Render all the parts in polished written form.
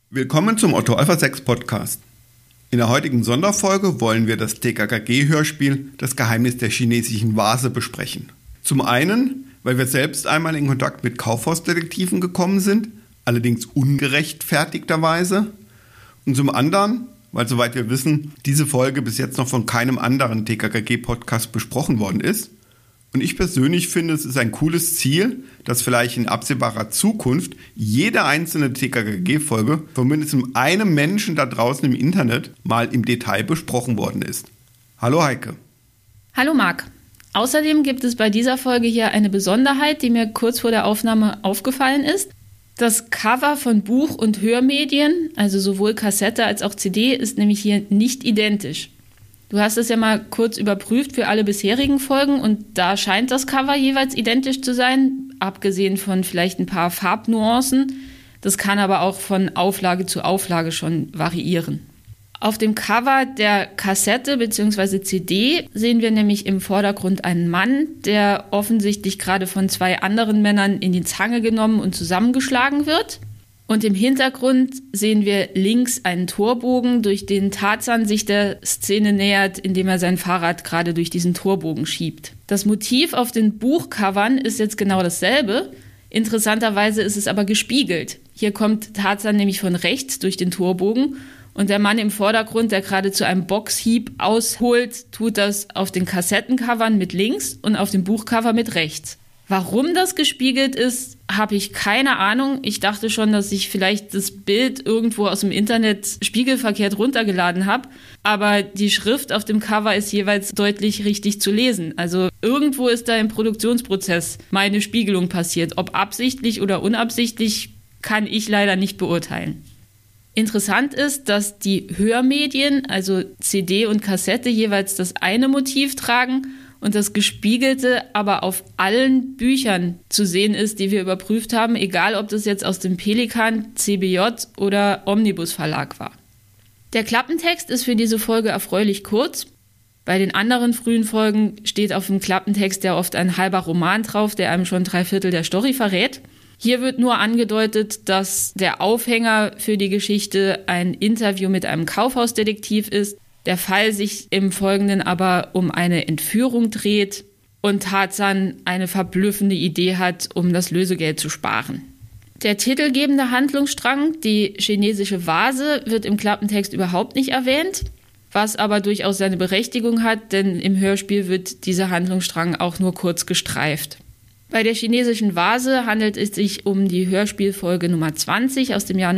Willkommen zum Otto Alpha 6 Podcast. In der heutigen Sonderfolge wollen wir das TKKG-Hörspiel Das Geheimnis der chinesischen Vase besprechen. Zum einen, weil wir selbst einmal in Kontakt mit Kaufhausdetektiven gekommen sind, allerdings ungerechtfertigterweise. Und zum anderen, weil soweit wir wissen, diese Folge bis jetzt noch von keinem anderen TKKG-Podcast besprochen worden ist. Und ich persönlich finde, es ist ein cooles Ziel, dass vielleicht in absehbarer Zukunft jede einzelne TKKG-Folge von mindestens einem Menschen da draußen im Internet mal im Detail besprochen worden ist. Hallo Heike. Hallo Marc. Außerdem gibt es bei dieser Folge hier eine Besonderheit, die mir kurz vor der Aufnahme aufgefallen ist. Das Cover von Buch- und Hörmedien, also sowohl Kassette als auch CD, ist nämlich hier nicht identisch. Du hast es ja mal kurz überprüft für alle bisherigen Folgen und da scheint das Cover jeweils identisch zu sein, abgesehen von vielleicht ein paar Farbnuancen. Das kann aber auch von Auflage zu Auflage schon variieren. Auf dem Cover der Kassette bzw. CD sehen wir nämlich im Vordergrund einen Mann, der offensichtlich gerade von zwei anderen Männern in die Zange genommen und zusammengeschlagen wird. Und im Hintergrund sehen wir links einen Torbogen, durch den Tarzan sich der Szene nähert, indem er sein Fahrrad gerade durch diesen Torbogen schiebt. Das Motiv auf den Buchcovern ist jetzt genau dasselbe. Interessanterweise ist es aber gespiegelt. Hier kommt Tarzan nämlich von rechts durch den Torbogen und der Mann im Vordergrund, der gerade zu einem Boxhieb ausholt, tut das auf den Kassettencovern mit links und auf dem Buchcover mit rechts. Warum das gespiegelt ist, habe ich keine Ahnung. Ich dachte schon, dass ich vielleicht das Bild irgendwo aus dem Internet spiegelverkehrt runtergeladen habe. Aber die Schrift auf dem Cover ist jeweils deutlich richtig zu lesen. Also irgendwo ist da im Produktionsprozess meine Spiegelung passiert. Ob absichtlich oder unabsichtlich, kann ich leider nicht beurteilen. Interessant ist, dass die Hörmedien, also CD und Kassette, jeweils das eine Motiv tragen und das Gespiegelte aber auf allen Büchern zu sehen ist, die wir überprüft haben, egal ob das jetzt aus dem Pelikan, CBJ oder Omnibus Verlag war. Der Klappentext ist für diese Folge erfreulich kurz. Bei den anderen frühen Folgen steht auf dem Klappentext ja oft ein halber Roman drauf, der einem schon 3/4 der Story verrät. Hier wird nur angedeutet, dass der Aufhänger für die Geschichte ein Interview mit einem Kaufhausdetektiv ist, der Fall sich im Folgenden aber um eine Entführung dreht und Tarzan eine verblüffende Idee hat, um das Lösegeld zu sparen. Der titelgebende Handlungsstrang, die chinesische Vase, wird im Klappentext überhaupt nicht erwähnt, was aber durchaus seine Berechtigung hat, denn im Hörspiel wird dieser Handlungsstrang auch nur kurz gestreift. Bei der chinesischen Vase handelt es sich um die Hörspielfolge Nummer 20 aus dem Jahr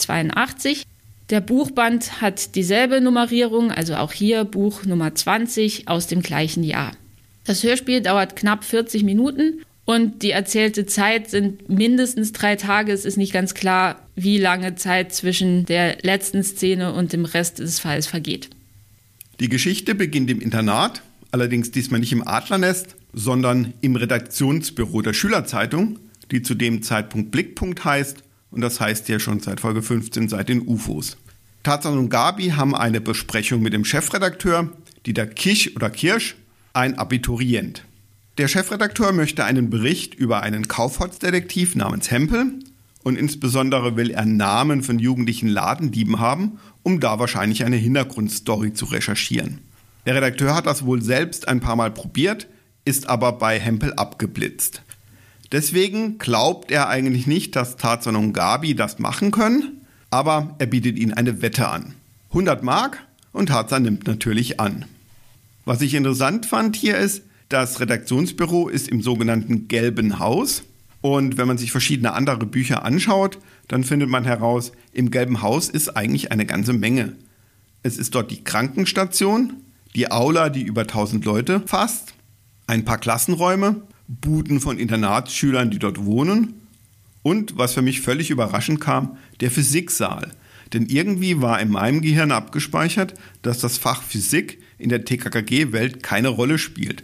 1982. Der Buchband hat dieselbe Nummerierung, also auch hier Buch Nummer 20 aus dem gleichen Jahr. Das Hörspiel dauert knapp 40 Minuten und die erzählte Zeit sind mindestens 3 Tage. Es ist nicht ganz klar, wie lange Zeit zwischen der letzten Szene und dem Rest des Falls vergeht. Die Geschichte beginnt im Internat, allerdings diesmal nicht im Adlernest, sondern im Redaktionsbüro der Schülerzeitung, die zu dem Zeitpunkt Blickpunkt heißt. Und das heißt ja schon seit Folge 15 seit den UFOs. Tarzan und Gabi haben eine Besprechung mit dem Chefredakteur, Dieter Kirsch, ein Abiturient. Der Chefredakteur möchte einen Bericht über einen Kaufhausdetektiv namens Hempel und insbesondere will er Namen von jugendlichen Ladendieben haben, um da wahrscheinlich eine Hintergrundstory zu recherchieren. Der Redakteur hat das wohl selbst ein paar Mal probiert, ist aber bei Hempel abgeblitzt. Deswegen glaubt er eigentlich nicht, dass Tarzan und Gabi das machen können, aber er bietet ihnen eine Wette an. 100 Mark und Tarzan nimmt natürlich an. Was ich interessant fand hier ist, das Redaktionsbüro ist im sogenannten Gelben Haus und wenn man sich verschiedene andere Bücher anschaut, dann findet man heraus, im Gelben Haus ist eigentlich eine ganze Menge. Es ist dort die Krankenstation, die Aula, die über 1000 Leute fasst, ein paar Klassenräume, Buden von Internatsschülern, die dort wohnen und, was für mich völlig überraschend kam, der Physiksaal. Denn irgendwie war in meinem Gehirn abgespeichert, dass das Fach Physik in der TKKG-Welt keine Rolle spielt.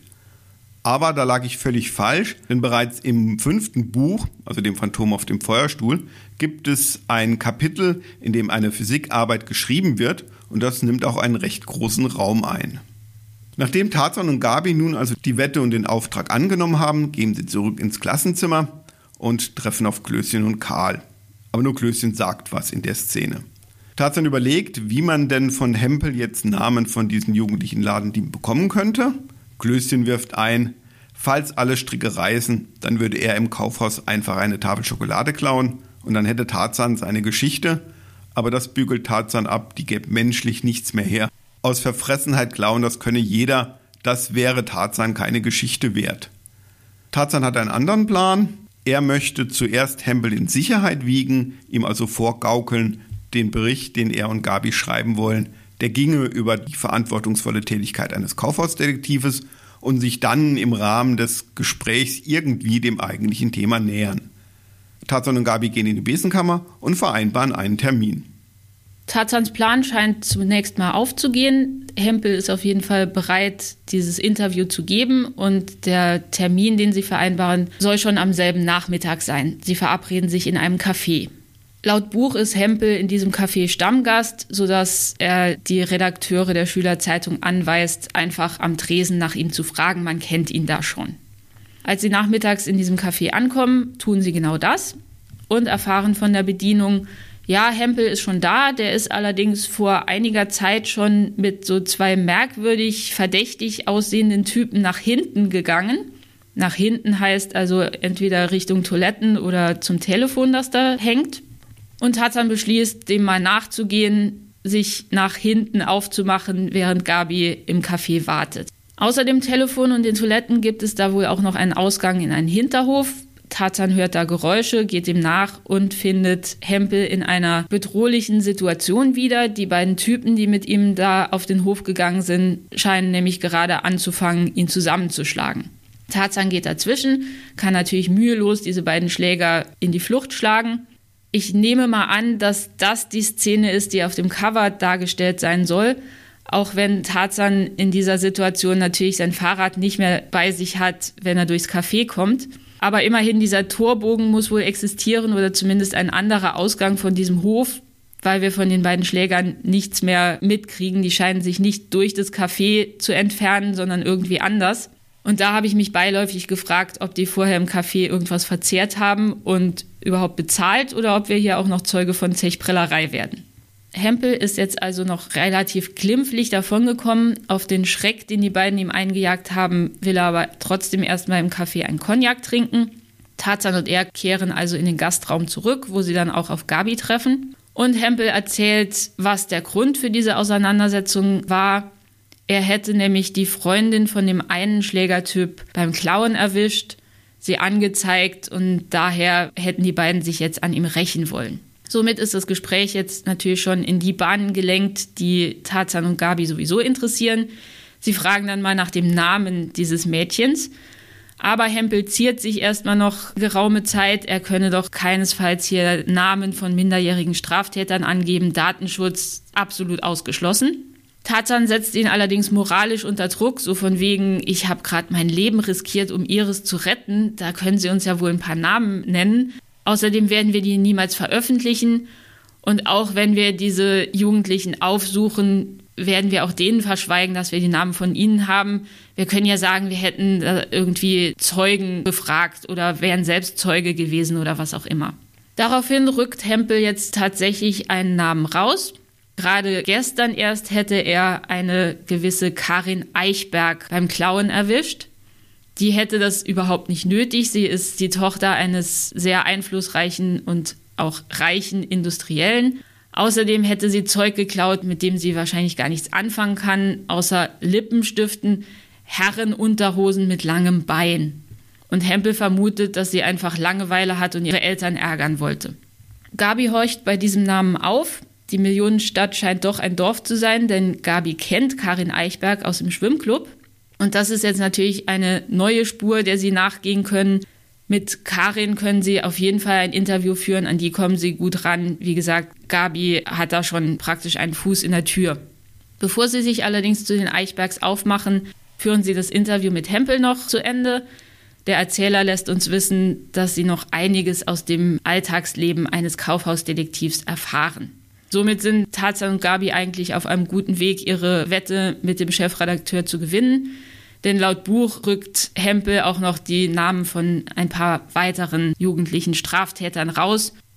Aber da lag ich völlig falsch, denn bereits im 5. Buch, also dem Phantom auf dem Feuerstuhl, gibt es ein Kapitel, in dem eine Physikarbeit geschrieben wird und das nimmt auch einen recht großen Raum ein. Nachdem Tarzan und Gabi nun also die Wette und den Auftrag angenommen haben, gehen sie zurück ins Klassenzimmer und treffen auf Klößchen und Karl. Aber nur Klößchen sagt was in der Szene. Tarzan überlegt, wie man denn von Hempel jetzt Namen von diesen jugendlichen Ladendieben bekommen könnte. Klößchen wirft ein, falls alle Stricke reißen, dann würde er im Kaufhaus einfach eine Tafel Schokolade klauen und dann hätte Tarzan seine Geschichte. Aber das bügelt Tarzan ab, die gäbe menschlich nichts mehr her. Aus Verfressenheit klauen, das könne jeder, das wäre Tarzan keine Geschichte wert. Tarzan hat einen anderen Plan. Er möchte zuerst Hempel in Sicherheit wiegen, ihm also vorgaukeln, den Bericht, den er und Gabi schreiben wollen, der ginge über die verantwortungsvolle Tätigkeit eines Kaufhausdetektives und sich dann im Rahmen des Gesprächs irgendwie dem eigentlichen Thema nähern. Tarzan und Gabi gehen in die Besenkammer und vereinbaren einen Termin. Tarzans Plan scheint zunächst mal aufzugehen. Hempel ist auf jeden Fall bereit, dieses Interview zu geben und der Termin, den sie vereinbaren, soll schon am selben Nachmittag sein. Sie verabreden sich in einem Café. Laut Buch ist Hempel in diesem Café Stammgast, sodass er die Redakteure der Schülerzeitung anweist, einfach am Tresen nach ihm zu fragen. Man kennt ihn da schon. Als sie nachmittags in diesem Café ankommen, tun sie genau das und erfahren von der Bedienung, ja, Hempel ist schon da, der ist allerdings vor einiger Zeit schon mit so 2 merkwürdig, verdächtig aussehenden Typen nach hinten gegangen. Nach hinten heißt also entweder Richtung Toiletten oder zum Telefon, das da hängt. Und Tarzan beschließt, dem mal nachzugehen, sich nach hinten aufzumachen, während Gabi im Café wartet. Außer dem Telefon und den Toiletten gibt es da wohl auch noch einen Ausgang in einen Hinterhof. Tarzan hört da Geräusche, geht dem nach und findet Hempel in einer bedrohlichen Situation wieder. Die beiden Typen, die mit ihm da auf den Hof gegangen sind, scheinen nämlich gerade anzufangen, ihn zusammenzuschlagen. Tarzan geht dazwischen, kann natürlich mühelos diese beiden Schläger in die Flucht schlagen. Ich nehme mal an, dass das die Szene ist, die auf dem Cover dargestellt sein soll, auch wenn Tarzan in dieser Situation natürlich sein Fahrrad nicht mehr bei sich hat, wenn er durchs Café kommt. Aber immerhin, dieser Torbogen muss wohl existieren oder zumindest ein anderer Ausgang von diesem Hof, weil wir von den beiden Schlägern nichts mehr mitkriegen. Die scheinen sich nicht durch das Café zu entfernen, sondern irgendwie anders. Und da habe ich mich beiläufig gefragt, ob die vorher im Café irgendwas verzehrt haben und überhaupt bezahlt oder ob wir hier auch noch Zeuge von Zechprellerei werden. Hempel ist jetzt also noch relativ glimpflich davongekommen. Auf den Schreck, den die beiden ihm eingejagt haben, will er aber trotzdem erstmal im Café einen Cognac trinken. Tarzan und er kehren also in den Gastraum zurück, wo sie dann auch auf Gabi treffen. Und Hempel erzählt, was der Grund für diese Auseinandersetzung war. Er hätte nämlich die Freundin von dem einen Schlägertyp beim Klauen erwischt, sie angezeigt und daher hätten die beiden sich jetzt an ihm rächen wollen. Somit ist das Gespräch jetzt natürlich schon in die Bahnen gelenkt, die Tarzan und Gabi sowieso interessieren. Sie fragen dann mal nach dem Namen dieses Mädchens. Aber Hempel ziert sich erstmal noch geraume Zeit. Er könne doch keinesfalls hier Namen von minderjährigen Straftätern angeben. Datenschutz absolut ausgeschlossen. Tarzan setzt ihn allerdings moralisch unter Druck, so von wegen, ich habe gerade mein Leben riskiert, um ihres zu retten. Da können Sie uns ja wohl ein paar Namen nennen. Außerdem werden wir die niemals veröffentlichen. Und auch wenn wir diese Jugendlichen aufsuchen, werden wir auch denen verschweigen, dass wir die Namen von ihnen haben. Wir können ja sagen, wir hätten irgendwie Zeugen befragt oder wären selbst Zeuge gewesen oder was auch immer. Daraufhin rückt Hempel jetzt tatsächlich einen Namen raus. Gerade gestern erst hätte er eine gewisse Karin Eichberg beim Klauen erwischt. Die hätte das überhaupt nicht nötig. Sie ist die Tochter eines sehr einflussreichen und auch reichen Industriellen. Außerdem hätte sie Zeug geklaut, mit dem sie wahrscheinlich gar nichts anfangen kann, außer Lippenstiften, Herrenunterhosen mit langem Bein. Und Hempel vermutet, dass sie einfach Langeweile hat und ihre Eltern ärgern wollte. Gabi horcht bei diesem Namen auf. Die Millionenstadt scheint doch ein Dorf zu sein, denn Gabi kennt Karin Eichberg aus dem Schwimmclub. Und das ist jetzt natürlich eine neue Spur, der sie nachgehen können. Mit Karin können sie auf jeden Fall ein Interview führen, an die kommen sie gut ran. Wie gesagt, Gabi hat da schon praktisch einen Fuß in der Tür. Bevor sie sich allerdings zu den Eichbergs aufmachen, führen sie das Interview mit Hempel noch zu Ende. Der Erzähler lässt uns wissen, dass sie noch einiges aus dem Alltagsleben eines Kaufhausdetektivs erfahren. Somit sind Tarzan und Gabi eigentlich auf einem guten Weg, ihre Wette mit dem Chefredakteur zu gewinnen. Denn laut Buch rückt Hempel auch noch die Namen von ein paar weiteren jugendlichen Straftätern raus.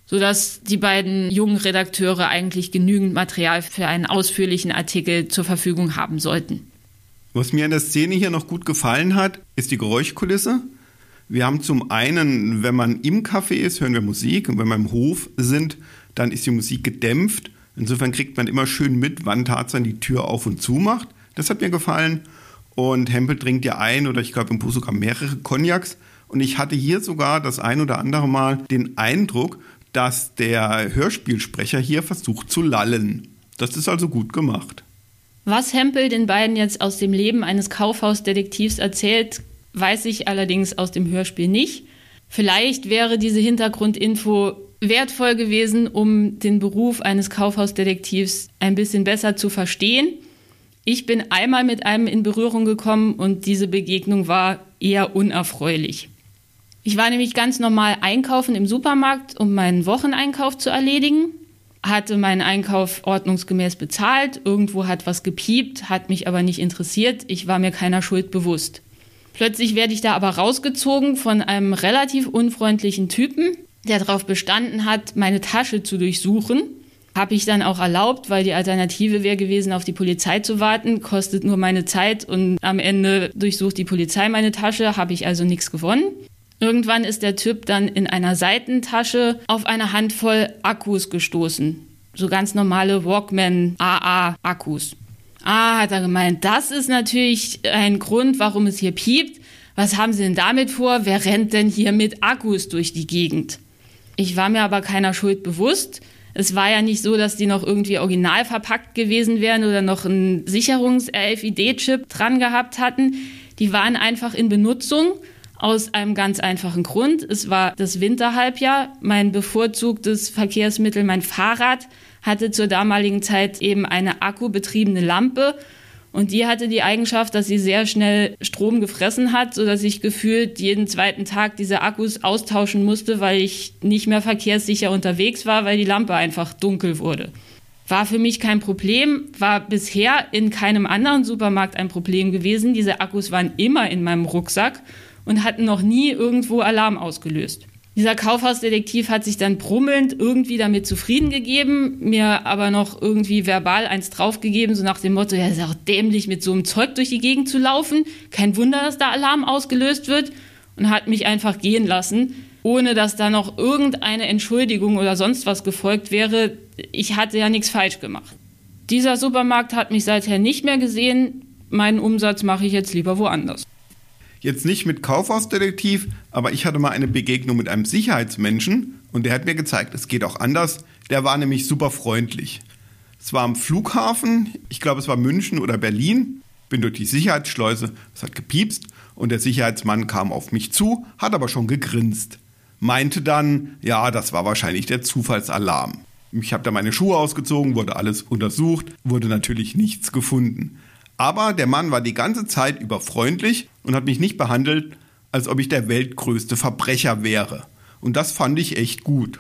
sodass die beiden jungen Redakteure eigentlich genügend Material für einen ausführlichen Artikel zur Verfügung haben sollten. Was mir an der Szene hier noch gut gefallen hat, ist die Geräuschkulisse. Wir haben zum einen, wenn man im Café ist, hören wir Musik, und wenn wir im Hof sind, dann ist die Musik gedämpft. Insofern kriegt man immer schön mit, wann Tarzan die Tür auf und zu macht. Das hat mir gefallen. Und Hempel trinkt ja ein, oder ich glaube im Buch sogar mehrere Cognacs. Und ich hatte hier sogar das ein oder andere Mal den Eindruck, dass der Hörspielsprecher hier versucht zu lallen. Das ist also gut gemacht. Was Hempel den beiden jetzt aus dem Leben eines Kaufhausdetektivs erzählt, weiß ich allerdings aus dem Hörspiel nicht. Vielleicht wäre diese Hintergrundinfo wertvoll gewesen, um den Beruf eines Kaufhausdetektivs ein bisschen besser zu verstehen. Ich bin einmal mit einem in Berührung gekommen und diese Begegnung war eher unerfreulich. Ich war nämlich ganz normal einkaufen im Supermarkt, um meinen Wocheneinkauf zu erledigen. Hatte meinen Einkauf ordnungsgemäß bezahlt, irgendwo hat was gepiept, hat mich aber nicht interessiert, ich war mir keiner Schuld bewusst. Plötzlich werde ich da aber rausgezogen von einem relativ unfreundlichen Typen, der darauf bestanden hat, meine Tasche zu durchsuchen. Habe ich dann auch erlaubt, weil die Alternative wäre gewesen, auf die Polizei zu warten, kostet nur meine Zeit und am Ende durchsucht die Polizei meine Tasche, habe ich also nichts gewonnen. Irgendwann ist der Typ dann in einer Seitentasche auf eine Handvoll Akkus gestoßen. So ganz normale Walkman AA-Akkus. Hat er gemeint, das ist natürlich ein Grund, warum es hier piept. Was haben Sie denn damit vor? Wer rennt denn hier mit Akkus durch die Gegend? Ich war mir aber keiner Schuld bewusst. Es war ja nicht so, dass die noch irgendwie original verpackt gewesen wären oder noch einen Sicherungs-RFID-Chip dran gehabt hatten. Die waren einfach in Benutzung. Aus einem ganz einfachen Grund. Es war das Winterhalbjahr. Mein bevorzugtes Verkehrsmittel, mein Fahrrad, hatte zur damaligen Zeit eben eine akkubetriebene Lampe. Und die hatte die Eigenschaft, dass sie sehr schnell Strom gefressen hat, sodass ich gefühlt jeden zweiten Tag diese Akkus austauschen musste, weil ich nicht mehr verkehrssicher unterwegs war, weil die Lampe einfach dunkel wurde. War für mich kein Problem, war bisher in keinem anderen Supermarkt ein Problem gewesen. Diese Akkus waren immer in meinem Rucksack und hatten noch nie irgendwo Alarm ausgelöst. Dieser Kaufhausdetektiv hat sich dann brummelnd irgendwie damit zufrieden gegeben, mir aber noch irgendwie verbal eins draufgegeben, so nach dem Motto, ja, ist auch dämlich, mit so einem Zeug durch die Gegend zu laufen. Kein Wunder, dass da Alarm ausgelöst wird. Und hat mich einfach gehen lassen, ohne dass da noch irgendeine Entschuldigung oder sonst was gefolgt wäre. Ich hatte ja nichts falsch gemacht. Dieser Supermarkt hat mich seither nicht mehr gesehen. Meinen Umsatz mache ich jetzt lieber woanders. Jetzt nicht mit Kaufhausdetektiv, aber ich hatte mal eine Begegnung mit einem Sicherheitsmenschen und der hat mir gezeigt, es geht auch anders. Der war nämlich super freundlich. Es war am Flughafen, ich glaube es war München oder Berlin, bin durch die Sicherheitsschleuse, es hat gepiepst und der Sicherheitsmann kam auf mich zu, hat aber schon gegrinst. Meinte dann, ja, das war wahrscheinlich der Zufallsalarm. Ich habe da meine Schuhe ausgezogen, wurde alles untersucht, wurde natürlich nichts gefunden. Aber der Mann war die ganze Zeit über freundlich und hat mich nicht behandelt, als ob ich der weltgrößte Verbrecher wäre. Und das fand ich echt gut.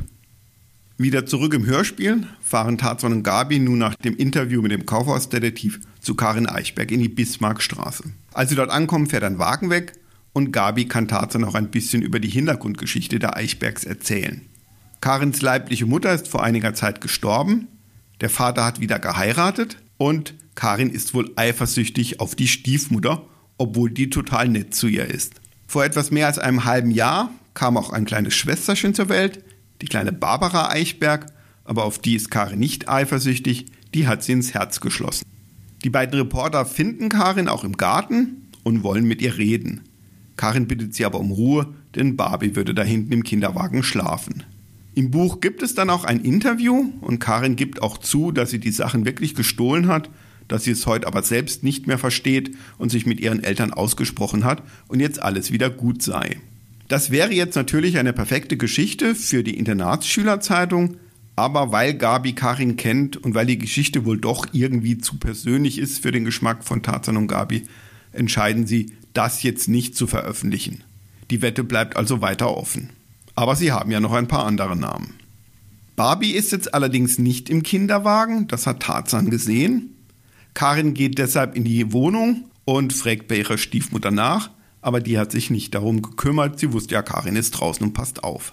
Wieder zurück im Hörspiel fahren Tarzan und Gabi nun nach dem Interview mit dem Kaufhausdetektiv zu Karin Eichberg in die Bismarckstraße. Als sie dort ankommen, fährt ein Wagen weg und Gabi kann Tarzan auch ein bisschen über die Hintergrundgeschichte der Eichbergs erzählen. Karins leibliche Mutter ist vor einiger Zeit gestorben, der Vater hat wieder geheiratet und Karin ist wohl eifersüchtig auf die Stiefmutter, obwohl die total nett zu ihr ist. Vor etwas mehr als einem halben Jahr kam auch ein kleines Schwesterchen zur Welt, die kleine Barbara Eichberg, aber auf die ist Karin nicht eifersüchtig, die hat sie ins Herz geschlossen. Die beiden Reporter finden Karin auch im Garten und wollen mit ihr reden. Karin bittet sie aber um Ruhe, denn Barbie würde da hinten im Kinderwagen schlafen. Im Buch gibt es dann auch ein Interview und Karin gibt auch zu, dass sie die Sachen wirklich gestohlen hat, dass sie es heute aber selbst nicht mehr versteht und sich mit ihren Eltern ausgesprochen hat und jetzt alles wieder gut sei. Das wäre jetzt natürlich eine perfekte Geschichte für die Internatsschülerzeitung, aber weil Gabi Karin kennt und weil die Geschichte wohl doch irgendwie zu persönlich ist für den Geschmack von Tarzan und Gabi, entscheiden sie, das jetzt nicht zu veröffentlichen. Die Wette bleibt also weiter offen. Aber sie haben ja noch ein paar andere Namen. Barbie ist jetzt allerdings nicht im Kinderwagen, das hat Tarzan gesehen. Karin geht deshalb in die Wohnung und fragt bei ihrer Stiefmutter nach, aber die hat sich nicht darum gekümmert. Sie wusste ja, Karin ist draußen und passt auf.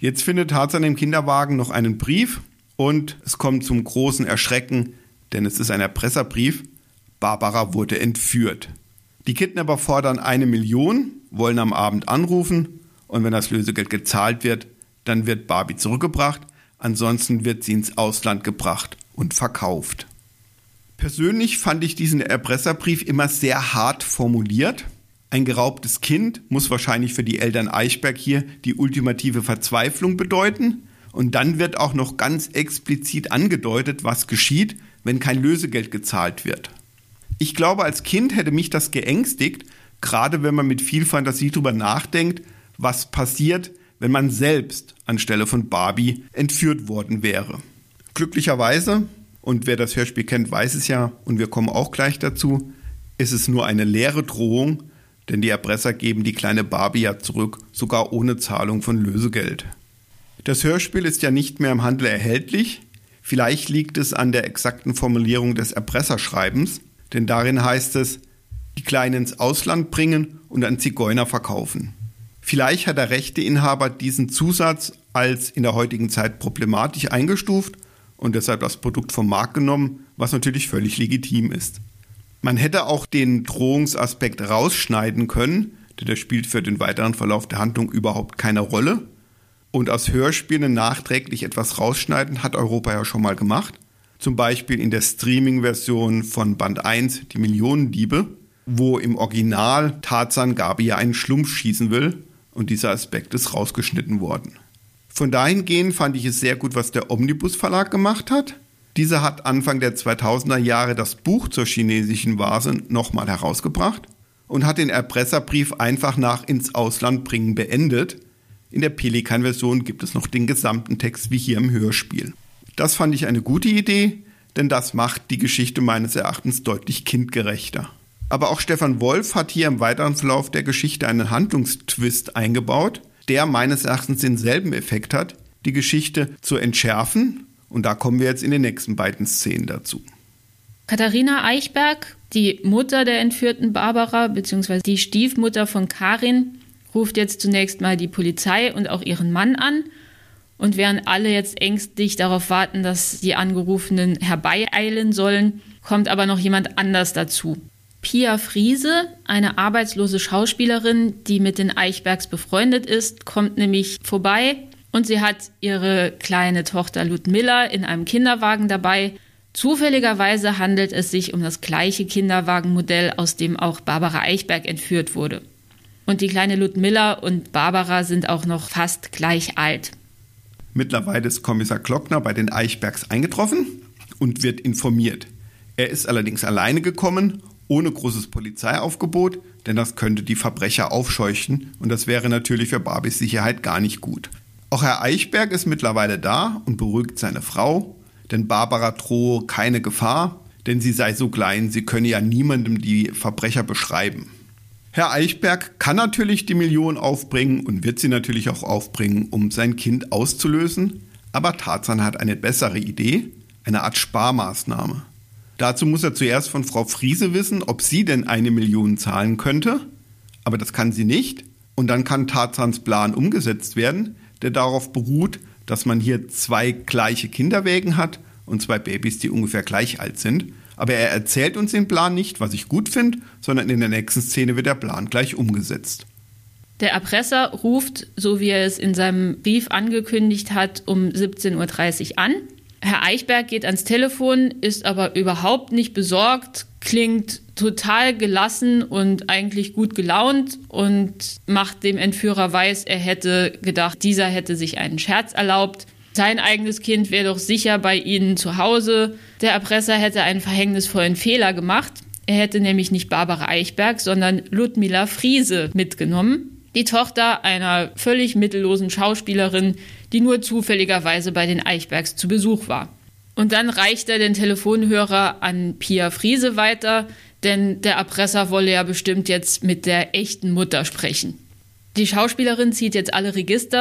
Jetzt findet Tarzan im Kinderwagen noch einen Brief und es kommt zum großen Erschrecken, denn es ist ein Erpresserbrief. Barbara wurde entführt. Die Kidnapper fordern 1 Million, wollen am Abend anrufen und wenn das Lösegeld gezahlt wird, dann wird Barbie zurückgebracht, ansonsten wird sie ins Ausland gebracht und verkauft. Persönlich fand ich diesen Erpresserbrief immer sehr hart formuliert. Ein geraubtes Kind muss wahrscheinlich für die Eltern Eichberg hier die ultimative Verzweiflung bedeuten. Und dann wird auch noch ganz explizit angedeutet, was geschieht, wenn kein Lösegeld gezahlt wird. Ich glaube, als Kind hätte mich das geängstigt, gerade wenn man mit viel Fantasie darüber nachdenkt, was passiert, wenn man selbst anstelle von Barbie entführt worden wäre. Glücklicherweise, und wer das Hörspiel kennt, weiß es ja, und wir kommen auch gleich dazu, ist es nur eine leere Drohung, denn die Erpresser geben die kleine Barbie ja zurück, sogar ohne Zahlung von Lösegeld. Das Hörspiel ist ja nicht mehr im Handel erhältlich. Vielleicht liegt es an der exakten Formulierung des Erpresserschreibens, denn darin heißt es, die Kleine ins Ausland bringen und an Zigeuner verkaufen. Vielleicht hat der Rechteinhaber diesen Zusatz als in der heutigen Zeit problematisch eingestuft und deshalb das Produkt vom Markt genommen, was natürlich völlig legitim ist. Man hätte auch den Drohungsaspekt rausschneiden können, denn der spielt für den weiteren Verlauf der Handlung überhaupt keine Rolle. Und aus Hörspielen nachträglich etwas rausschneiden hat Europa ja schon mal gemacht. Zum Beispiel in der Streaming-Version von Band 1, die Millionendiebe, wo im Original Tarzan Gabi ja einen Schlumpf schießen will und dieser Aspekt ist rausgeschnitten worden. Von dahingehend fand ich es sehr gut, was der Omnibus Verlag gemacht hat. Dieser hat Anfang der 2000er Jahre das Buch zur chinesischen Vase nochmal herausgebracht und hat den Erpresserbrief einfach nach ins Ausland bringen beendet. In der Pelikan-Version gibt es noch den gesamten Text wie hier im Hörspiel. Das fand ich eine gute Idee, denn das macht die Geschichte meines Erachtens deutlich kindgerechter. Aber auch Stefan Wolf hat hier im weiteren Verlauf der Geschichte einen Handlungstwist eingebaut, der meines Erachtens denselben Effekt hat, die Geschichte zu entschärfen. Und da kommen wir jetzt in den nächsten beiden Szenen dazu. Katharina Eichberg, die Mutter der entführten Barbara bzw. die Stiefmutter von Karin, ruft jetzt zunächst mal die Polizei und auch ihren Mann an. Und während alle jetzt ängstlich darauf warten, dass die Angerufenen herbeieilen sollen, kommt aber noch jemand anders dazu. Pia Friese, eine arbeitslose Schauspielerin, die mit den Eichbergs befreundet ist, kommt nämlich vorbei und sie hat ihre kleine Tochter Ludmilla in einem Kinderwagen dabei. Zufälligerweise handelt es sich um das gleiche Kinderwagenmodell, aus dem auch Barbara Eichberg entführt wurde. Und die kleine Ludmilla und Barbara sind auch noch fast gleich alt. Mittlerweile ist Kommissar Glockner bei den Eichbergs eingetroffen und wird informiert. Er ist allerdings alleine gekommen, ohne großes Polizeiaufgebot, denn das könnte die Verbrecher aufscheuchen und das wäre natürlich für Barbies Sicherheit gar nicht gut. Auch Herr Eichberg ist mittlerweile da und beruhigt seine Frau, denn Barbara drohe keine Gefahr, denn sie sei so klein, sie könne ja niemandem die Verbrecher beschreiben. Herr Eichberg kann natürlich die Million aufbringen und wird sie natürlich auch aufbringen, um sein Kind auszulösen, aber Tarzan hat eine bessere Idee, eine Art Sparmaßnahme. Dazu muss er zuerst von Frau Friese wissen, ob sie denn 1 Million zahlen könnte, aber das kann sie nicht und dann kann Tarzans Plan umgesetzt werden, der darauf beruht, dass man hier 2 gleiche Kinderwägen hat und 2 Babys, die ungefähr gleich alt sind. Aber er erzählt uns den Plan nicht, was ich gut finde, sondern in der nächsten Szene wird der Plan gleich umgesetzt. Der Erpresser ruft, so wie er es in seinem Brief angekündigt hat, um 17:30 Uhr an. Herr Eichberg geht ans Telefon, ist aber überhaupt nicht besorgt, klingt total gelassen und eigentlich gut gelaunt und macht dem Entführer weiß, er hätte gedacht, dieser hätte sich einen Scherz erlaubt. Sein eigenes Kind wäre doch sicher bei ihnen zu Hause. Der Erpresser hätte einen verhängnisvollen Fehler gemacht. Er hätte nämlich nicht Barbara Eichberg, sondern Ludmilla Friese mitgenommen. Die Tochter einer völlig mittellosen Schauspielerin, die nur zufälligerweise bei den Eichbergs zu Besuch war. Und dann reicht er den Telefonhörer an Pia Friese weiter, denn der Erpresser wolle ja bestimmt jetzt mit der echten Mutter sprechen. Die Schauspielerin zieht jetzt alle Register,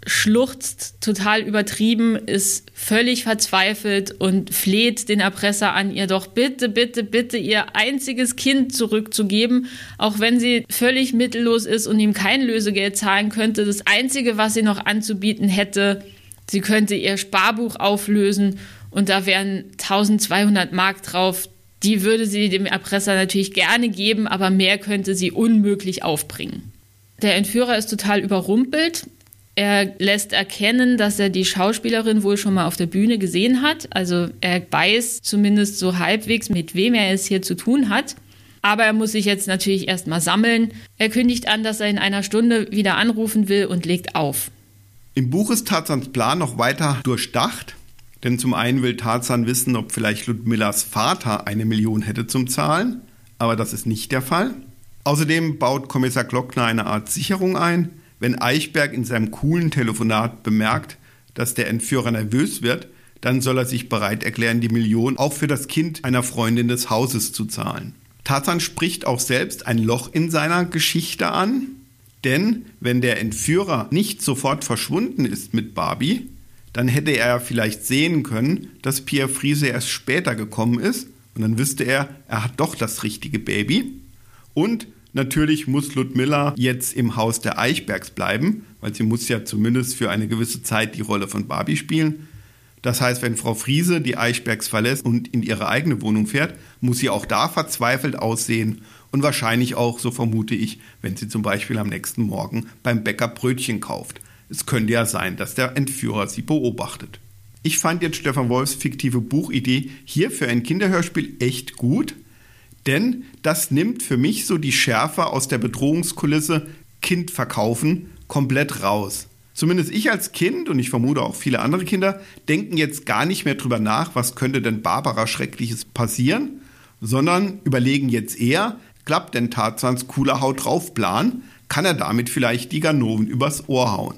schluchzt total übertrieben, ist völlig verzweifelt und fleht den Erpresser an, ihr doch bitte, bitte, bitte ihr einziges Kind zurückzugeben, auch wenn sie völlig mittellos ist und ihm kein Lösegeld zahlen könnte. Das Einzige, was sie noch anzubieten hätte, sie könnte ihr Sparbuch auflösen und da wären 1200 Mark drauf. Die würde sie dem Erpresser natürlich gerne geben, aber mehr könnte sie unmöglich aufbringen. Der Entführer ist total überrumpelt. Er lässt erkennen, dass er die Schauspielerin wohl schon mal auf der Bühne gesehen hat. Also er weiß zumindest so halbwegs, mit wem er es hier zu tun hat. Aber er muss sich jetzt natürlich erstmal sammeln. Er kündigt an, dass er in einer Stunde wieder anrufen will und legt auf. Im Buch ist Tarzans Plan noch weiter durchdacht. Denn zum einen will Tarzan wissen, ob vielleicht Ludmillas Vater 1 Million hätte zum Zahlen. Aber das ist nicht der Fall. Außerdem baut Kommissar Glockner eine Art Sicherung ein. Wenn Eichberg in seinem coolen Telefonat bemerkt, dass der Entführer nervös wird, dann soll er sich bereit erklären, die Million auch für das Kind einer Freundin des Hauses zu zahlen. Tarzan spricht auch selbst ein Loch in seiner Geschichte an. Denn wenn der Entführer nicht sofort verschwunden ist mit Barbie, dann hätte er vielleicht sehen können, dass Pierre Friese erst später gekommen ist und dann wüsste er hat doch das richtige Baby. Und natürlich muss Ludmilla jetzt im Haus der Eichbergs bleiben, weil sie muss ja zumindest für eine gewisse Zeit die Rolle von Barbie spielen. Das heißt, wenn Frau Friese die Eichbergs verlässt und in ihre eigene Wohnung fährt, muss sie auch da verzweifelt aussehen und wahrscheinlich auch, so vermute ich, wenn sie zum Beispiel am nächsten Morgen beim Bäcker Brötchen kauft. Es könnte ja sein, dass der Entführer sie beobachtet. Ich fand jetzt Stefan Wolfs fiktive Buchidee hier für ein Kinderhörspiel echt gut, denn das nimmt für mich so die Schärfe aus der Bedrohungskulisse Kind verkaufen komplett raus. Zumindest ich als Kind und ich vermute auch viele andere Kinder denken jetzt gar nicht mehr drüber nach, was könnte denn Barbara Schreckliches passieren, sondern überlegen jetzt eher, klappt denn Tarzans cooler Haut-drauf-Plan, kann er damit vielleicht die Ganoven übers Ohr hauen.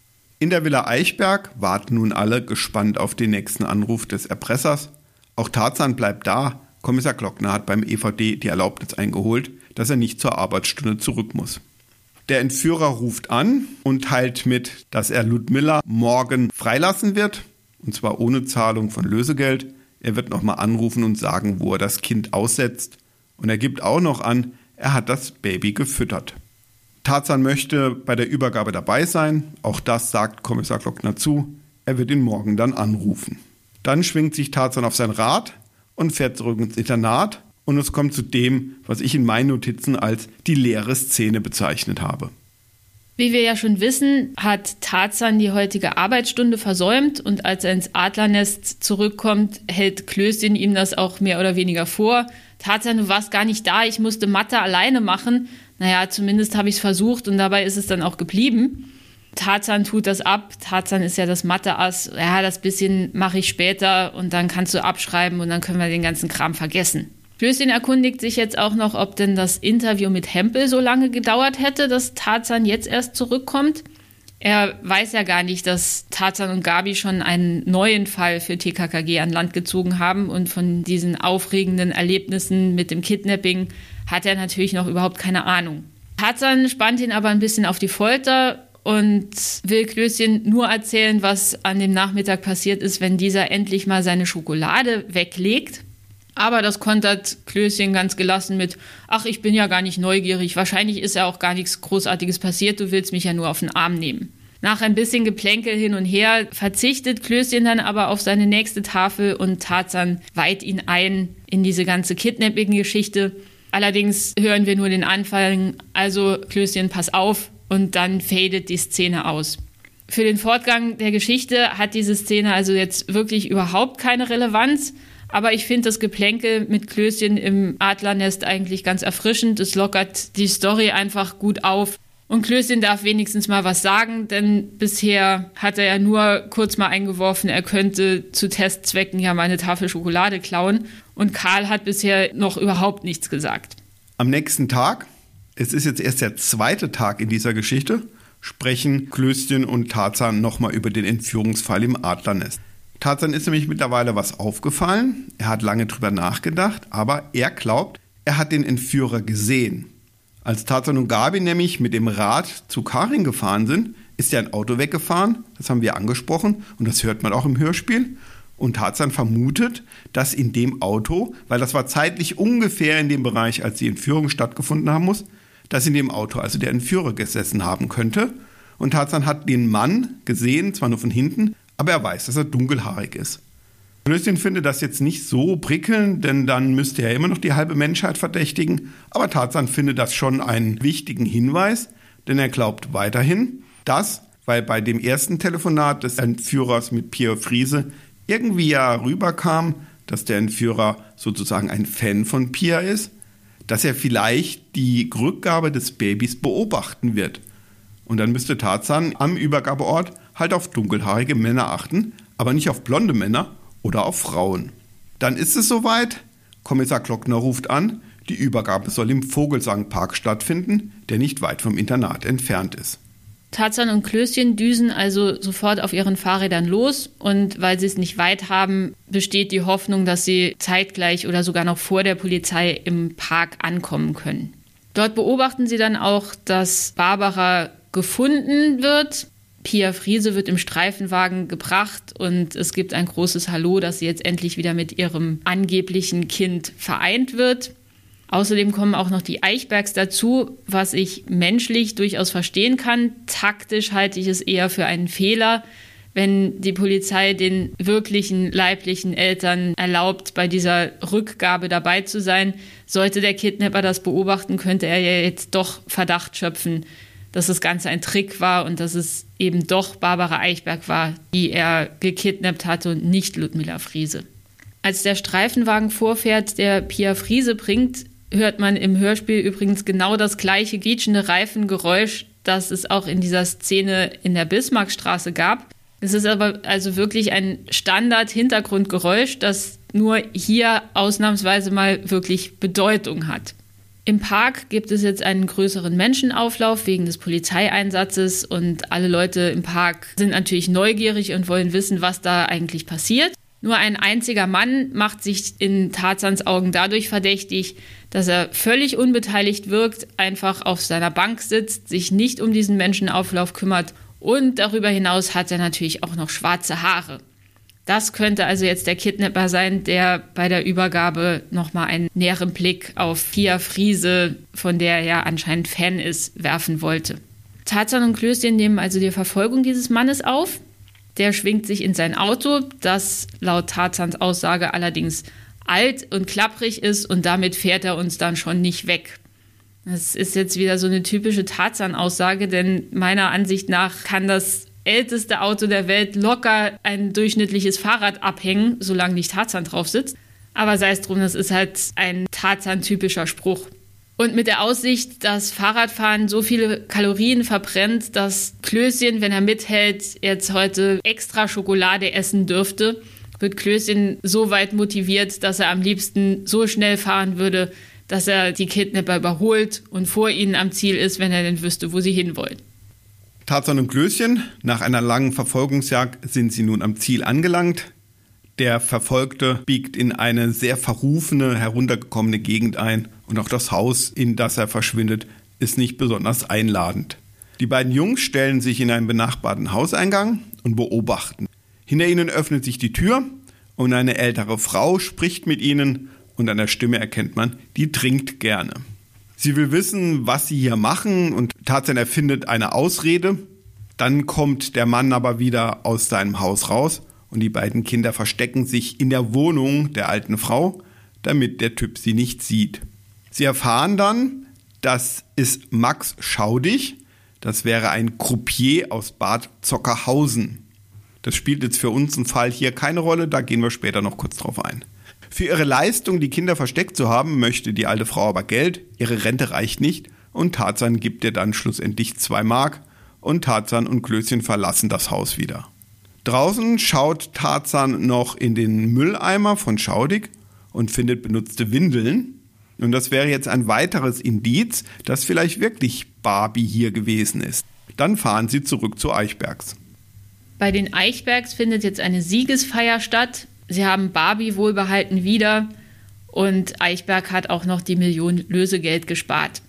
In der Villa Eichberg warten nun alle gespannt auf den nächsten Anruf des Erpressers. Auch Tarzan bleibt da. Kommissar Glockner hat beim EVD die Erlaubnis eingeholt, dass er nicht zur Arbeitsstunde zurück muss. Der Entführer ruft an und teilt mit, dass er Ludmilla morgen freilassen wird, und zwar ohne Zahlung von Lösegeld. Er wird nochmal anrufen und sagen, wo er das Kind aussetzt. Und er gibt auch noch an, er hat das Baby gefüttert. Tarzan möchte bei der Übergabe dabei sein. Auch das sagt Kommissar Glockner zu. Er wird ihn morgen dann anrufen. Dann schwingt sich Tarzan auf sein Rad und fährt zurück ins Internat. Und es kommt zu dem, was ich in meinen Notizen als die leere Szene bezeichnet habe. Wie wir ja schon wissen, hat Tarzan die heutige Arbeitsstunde versäumt und als er ins Adlernest zurückkommt, hält Klößchen ihm das auch mehr oder weniger vor. Tarzan, du warst gar nicht da, ich musste Mathe alleine machen. Naja, zumindest habe ich es versucht und dabei ist es dann auch geblieben. Tarzan tut das ab. Tarzan ist ja das Mathe-Ass. Ja, das bisschen mache ich später und dann kannst du abschreiben und dann können wir den ganzen Kram vergessen. Klößchen erkundigt sich jetzt auch noch, ob denn das Interview mit Hempel so lange gedauert hätte, dass Tarzan jetzt erst zurückkommt. Er weiß ja gar nicht, dass Tarzan und Gabi schon einen neuen Fall für TKKG an Land gezogen haben und von diesen aufregenden Erlebnissen mit dem Kidnapping hat er natürlich noch überhaupt keine Ahnung. Tarzan spannt ihn aber ein bisschen auf die Folter und will Klößchen nur erzählen, was an dem Nachmittag passiert ist, wenn dieser endlich mal seine Schokolade weglegt. Aber das kontert Klößchen ganz gelassen mit, ach, ich bin ja gar nicht neugierig, wahrscheinlich ist ja auch gar nichts Großartiges passiert, du willst mich ja nur auf den Arm nehmen. Nach ein bisschen Geplänkel hin und her verzichtet Klößchen dann aber auf seine nächste Tafel und Tarzan weiht ihn ein in diese ganze Kidnapping-Geschichte. Allerdings hören wir nur den Anfang, also Klößchen, pass auf, und dann fadet die Szene aus. Für den Fortgang der Geschichte hat diese Szene also jetzt wirklich überhaupt keine Relevanz. Aber ich finde das Geplänkel mit Klößchen im Adlernest eigentlich ganz erfrischend. Es lockert die Story einfach gut auf. Und Klößchen darf wenigstens mal was sagen, denn bisher hat er ja nur kurz mal eingeworfen, er könnte zu Testzwecken ja mal eine Tafel Schokolade klauen. Und Karl hat bisher noch überhaupt nichts gesagt. Am nächsten Tag, es ist jetzt erst der zweite Tag in dieser Geschichte, sprechen Klößchen und Tarzan nochmal über den Entführungsfall im Adlernest. Tarzan ist nämlich mittlerweile was aufgefallen. Er hat lange drüber nachgedacht, aber er glaubt, er hat den Entführer gesehen. Als Tarzan und Gabi nämlich mit dem Rad zu Karin gefahren sind, ist ja ein Auto weggefahren, das haben wir angesprochen und das hört man auch im Hörspiel. Und Tarzan vermutet, dass in dem Auto, weil das war zeitlich ungefähr in dem Bereich, als die Entführung stattgefunden haben muss, dass in dem Auto also der Entführer gesessen haben könnte. Und Tarzan hat den Mann gesehen, zwar nur von hinten, aber er weiß, dass er dunkelhaarig ist. Klößchen findet das jetzt nicht so prickelnd, denn dann müsste er immer noch die halbe Menschheit verdächtigen. Aber Tarzan findet das schon einen wichtigen Hinweis, denn er glaubt weiterhin, dass, weil bei dem ersten Telefonat des Entführers mit Pierre Friese irgendwie ja rüberkam, dass der Entführer sozusagen ein Fan von Pia ist, dass er vielleicht die Rückgabe des Babys beobachten wird. Und dann müsste Tarzan am Übergabeort halt auf dunkelhaarige Männer achten, aber nicht auf blonde Männer oder auf Frauen. Dann ist es soweit, Kommissar Glockner ruft an, die Übergabe soll im Vogelsangpark stattfinden, der nicht weit vom Internat entfernt ist. Tarzan und Klößchen düsen also sofort auf ihren Fahrrädern los und weil sie es nicht weit haben, besteht die Hoffnung, dass sie zeitgleich oder sogar noch vor der Polizei im Park ankommen können. Dort beobachten sie dann auch, dass Barbara gefunden wird. Pia Friese wird im Streifenwagen gebracht und es gibt ein großes Hallo, dass sie jetzt endlich wieder mit ihrem angeblichen Kind vereint wird. Außerdem kommen auch noch die Eichbergs dazu, was ich menschlich durchaus verstehen kann. Taktisch halte ich es eher für einen Fehler, wenn die Polizei den wirklichen leiblichen Eltern erlaubt, bei dieser Rückgabe dabei zu sein. Sollte der Kidnapper das beobachten, könnte er ja jetzt doch Verdacht schöpfen, dass das Ganze ein Trick war und dass es eben doch Barbara Eichberg war, die er gekidnappt hatte und nicht Ludmilla Friese. Als der Streifenwagen vorfährt, der Pia Friese bringt, hört man im Hörspiel übrigens genau das gleiche quietschende Reifengeräusch, das es auch in dieser Szene in der Bismarckstraße gab. Es ist aber also wirklich ein Standard-Hintergrundgeräusch, das nur hier ausnahmsweise mal wirklich Bedeutung hat. Im Park gibt es jetzt einen größeren Menschenauflauf wegen des Polizeieinsatzes und alle Leute im Park sind natürlich neugierig und wollen wissen, was da eigentlich passiert. Nur ein einziger Mann macht sich in Tarzans Augen dadurch verdächtig, dass er völlig unbeteiligt wirkt, einfach auf seiner Bank sitzt, sich nicht um diesen Menschenauflauf kümmert und darüber hinaus hat er natürlich auch noch schwarze Haare. Das könnte also jetzt der Kidnapper sein, der bei der Übergabe nochmal einen näheren Blick auf Pia Friese, von der er ja anscheinend Fan ist, werfen wollte. Tarzan und Klößchen nehmen also die Verfolgung dieses Mannes auf. Der schwingt sich in sein Auto, das laut Tarzans Aussage allerdings alt und klapprig ist und damit fährt er uns dann schon nicht weg. Das ist jetzt wieder so eine typische Tarzan-Aussage, denn meiner Ansicht nach kann das älteste Auto der Welt locker ein durchschnittliches Fahrrad abhängen, solange nicht Tarzan drauf sitzt. Aber sei es drum, das ist halt ein Tarzan-typischer Spruch. Und mit der Aussicht, dass Fahrradfahren so viele Kalorien verbrennt, dass Klößchen, wenn er mithält, jetzt heute extra Schokolade essen dürfte, wird Klößchen so weit motiviert, dass er am liebsten so schnell fahren würde, dass er die Kidnapper überholt und vor ihnen am Ziel ist, wenn er denn wüsste, wo sie hinwollen. Tarzan und Klößchen, nach einer langen Verfolgungsjagd sind sie nun am Ziel angelangt. Der Verfolgte biegt in eine sehr verrufene, heruntergekommene Gegend ein und auch das Haus, in das er verschwindet, ist nicht besonders einladend. Die beiden Jungs stellen sich in einen benachbarten Hauseingang und beobachten. Hinter ihnen öffnet sich die Tür und eine ältere Frau spricht mit ihnen und an der Stimme erkennt man, die trinkt gerne. Sie will wissen, was sie hier machen und Tarzan erfindet eine Ausrede. Dann kommt der Mann aber wieder aus seinem Haus raus und die beiden Kinder verstecken sich in der Wohnung der alten Frau, damit der Typ sie nicht sieht. Sie erfahren dann, das ist Max Schaudig, das wäre ein Croupier aus Bad Zockerhausen. Das spielt jetzt für uns im Fall hier keine Rolle, da gehen wir später noch kurz drauf ein. Für ihre Leistung, die Kinder versteckt zu haben, möchte die alte Frau aber Geld, ihre Rente reicht nicht und Tarzan gibt ihr dann schlussendlich 2 Mark und Tarzan und Klößchen verlassen das Haus wieder. Draußen schaut Tarzan noch in den Mülleimer von Schaudig und findet benutzte Windeln. Und das wäre jetzt ein weiteres Indiz, dass vielleicht wirklich Barbie hier gewesen ist. Dann fahren sie zurück zu Eichbergs. Bei den Eichbergs findet jetzt eine Siegesfeier statt. Sie haben Barbie wohlbehalten wieder und Eichberg hat auch noch die Million Lösegeld gespart.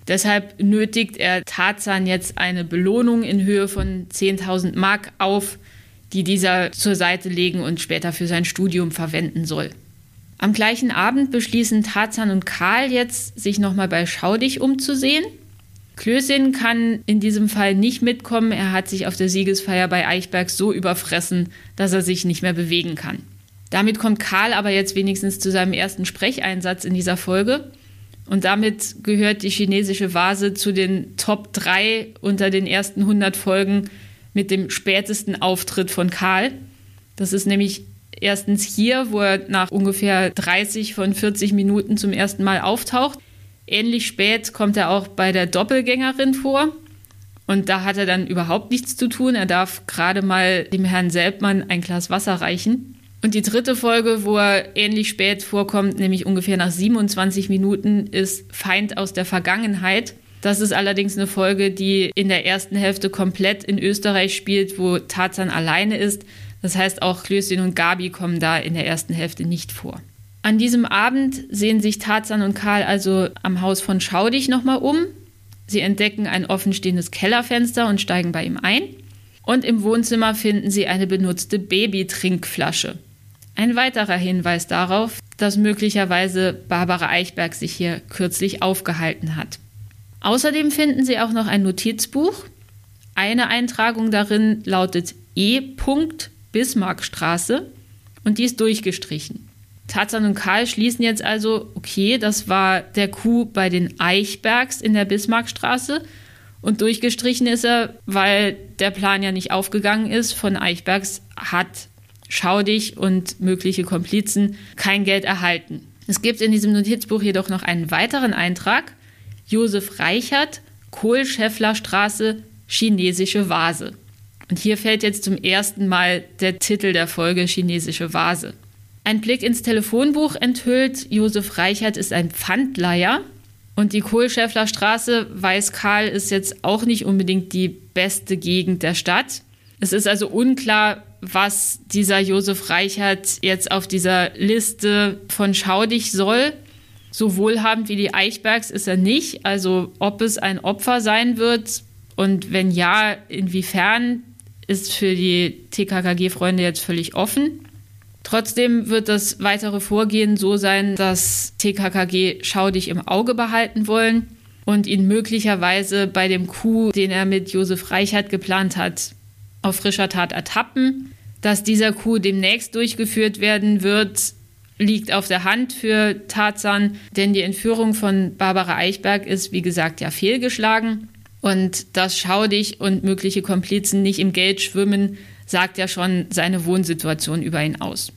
Deshalb nötigt er Tarzan jetzt eine Belohnung in Höhe von 10.000 Mark auf, die dieser zur Seite legen und später für sein Studium verwenden soll. Am gleichen Abend beschließen Tarzan und Karl jetzt, sich nochmal bei Schaudig umzusehen. Klößchen kann in diesem Fall nicht mitkommen. Er hat sich auf der Siegesfeier bei Eichberg so überfressen, dass er sich nicht mehr bewegen kann. Damit kommt Karl aber jetzt wenigstens zu seinem ersten Sprecheinsatz in dieser Folge. Und damit gehört die chinesische Vase zu den Top 3 unter den ersten 100 Folgen mit dem spätesten Auftritt von Karl. Das ist nämlich erstens hier, wo er nach ungefähr 30 von 40 Minuten zum ersten Mal auftaucht. Ähnlich spät kommt er auch bei der Doppelgängerin vor. Und da hat er dann überhaupt nichts zu tun. Er darf gerade mal dem Herrn Selbmann ein Glas Wasser reichen. Und die dritte Folge, wo er ähnlich spät vorkommt, nämlich ungefähr nach 27 Minuten, ist Feind aus der Vergangenheit. Das ist allerdings eine Folge, die in der ersten Hälfte komplett in Österreich spielt, wo Tarzan alleine ist. Das heißt, auch Klößchen und Gabi kommen da in der ersten Hälfte nicht vor. An diesem Abend sehen sich Tarzan und Karl also am Haus von Schaudig nochmal um. Sie entdecken ein offenstehendes Kellerfenster und steigen bei ihm ein. Und im Wohnzimmer finden sie eine benutzte Babytrinkflasche. Ein weiterer Hinweis darauf, dass möglicherweise Barbara Eichberg sich hier kürzlich aufgehalten hat. Außerdem finden sie auch noch ein Notizbuch. Eine Eintragung darin lautet E. Bismarckstraße und die ist durchgestrichen. Tarzan und Karl schließen jetzt also, okay, das war der Coup bei den Eichbergs in der Bismarckstraße und durchgestrichen ist er, weil der Plan ja nicht aufgegangen ist. Von Eichbergs hat Schaudig und mögliche Komplizen kein Geld erhalten. Es gibt in diesem Notizbuch jedoch noch einen weiteren Eintrag. Josef Reichert, Kohl-Scheffler-Straße, chinesische Vase. Und hier fällt jetzt zum ersten Mal der Titel der Folge chinesische Vase. Ein Blick ins Telefonbuch enthüllt, Josef Reichert ist ein Pfandleiher. Und die Kohl-Scheffler-Straße, weiß Karl, ist jetzt auch nicht unbedingt die beste Gegend der Stadt. Es ist also unklar, was dieser Josef Reichert jetzt auf dieser Liste von Schaudig soll. So wohlhabend wie die Eichbergs ist er nicht. Also ob es ein Opfer sein wird und wenn ja, inwiefern, ist für die TKKG-Freunde jetzt völlig offen. Trotzdem wird das weitere Vorgehen so sein, dass TKKG Schaudig im Auge behalten wollen und ihn möglicherweise bei dem Coup, den er mit Josef Reichert geplant hat, auf frischer Tat ertappen. Dass dieser Coup demnächst durchgeführt werden wird, liegt auf der Hand für Tarzan, denn die Entführung von Barbara Eichberg ist, wie gesagt, ja fehlgeschlagen. Und dass Schaudig und mögliche Komplizen nicht im Geld schwimmen, sagt ja schon seine Wohnsituation über ihn aus.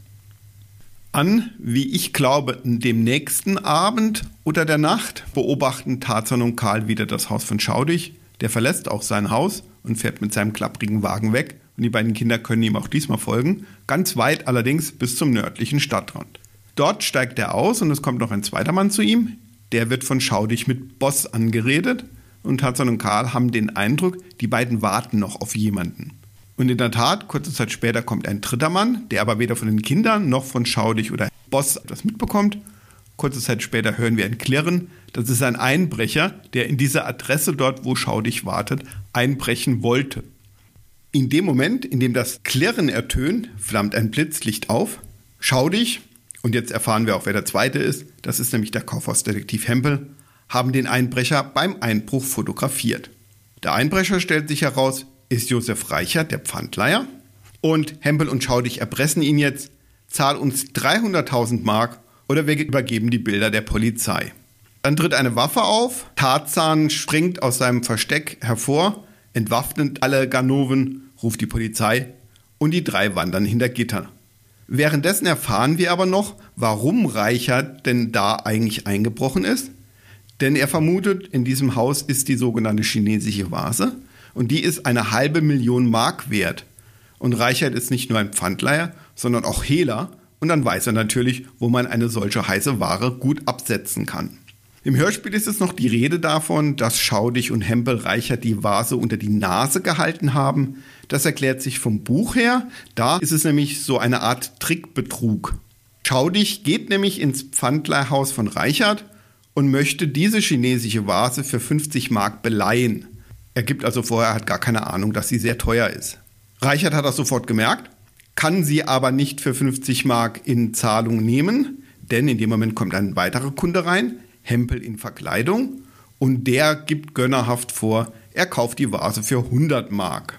An, wie ich glaube, dem nächsten Abend oder der Nacht beobachten Tarzan und Karl wieder das Haus von Schaudig. Der verlässt auch sein Haus und fährt mit seinem klapprigen Wagen weg. Und die beiden Kinder können ihm auch diesmal folgen, ganz weit allerdings bis zum nördlichen Stadtrand. Dort steigt er aus und es kommt noch ein zweiter Mann zu ihm. Der wird von Schaudig mit Boss angeredet und Tarzan und Karl haben den Eindruck, die beiden warten noch auf jemanden. Und in der Tat, kurze Zeit später kommt ein dritter Mann, der aber weder von den Kindern noch von Schaudig oder Boss etwas mitbekommt. Kurze Zeit später hören wir ein Klirren. Das ist ein Einbrecher, der in diese Adresse dort, wo Schaudig wartet, einbrechen wollte. In dem Moment, in dem das Klirren ertönt, flammt ein Blitzlicht auf. Schaudig, und jetzt erfahren wir auch, wer der Zweite ist, das ist nämlich der Kaufhausdetektiv Hempel, haben den Einbrecher beim Einbruch fotografiert. Der Einbrecher, stellt sich heraus, ist Josef Reichert, der Pfandleiher. Und Hempel und Schaudig erpressen ihn jetzt, zahl uns 300.000 Mark oder wir übergeben die Bilder der Polizei. Dann tritt eine Waffe auf, Tarzan springt aus seinem Versteck hervor, entwaffnet alle Ganoven, ruft die Polizei und die drei wandern hinter Gitter. Währenddessen erfahren wir aber noch, warum Reichert denn da eigentlich eingebrochen ist. Denn er vermutet, in diesem Haus ist die sogenannte chinesische Vase und die ist 500.000 Mark wert. Und Reichert ist nicht nur ein Pfandleiher, sondern auch Hehler und dann weiß er natürlich, wo man eine solche heiße Ware gut absetzen kann. Im Hörspiel ist es noch die Rede davon, dass Schaudig und Hempel Reichert die Vase unter die Nase gehalten haben. Das erklärt sich vom Buch her. Da ist es nämlich so eine Art Trickbetrug. Schaudig geht nämlich ins Pfandleihhaus von Reichert und möchte diese chinesische Vase für 50 Mark beleihen. Er gibt also vor, er hat gar keine Ahnung, dass sie sehr teuer ist. Reichert hat das sofort gemerkt, kann sie aber nicht für 50 Mark in Zahlung nehmen, denn in dem Moment kommt ein weiterer Kunde rein, Hempel in Verkleidung, und der gibt gönnerhaft vor, er kauft die Vase für 100 Mark.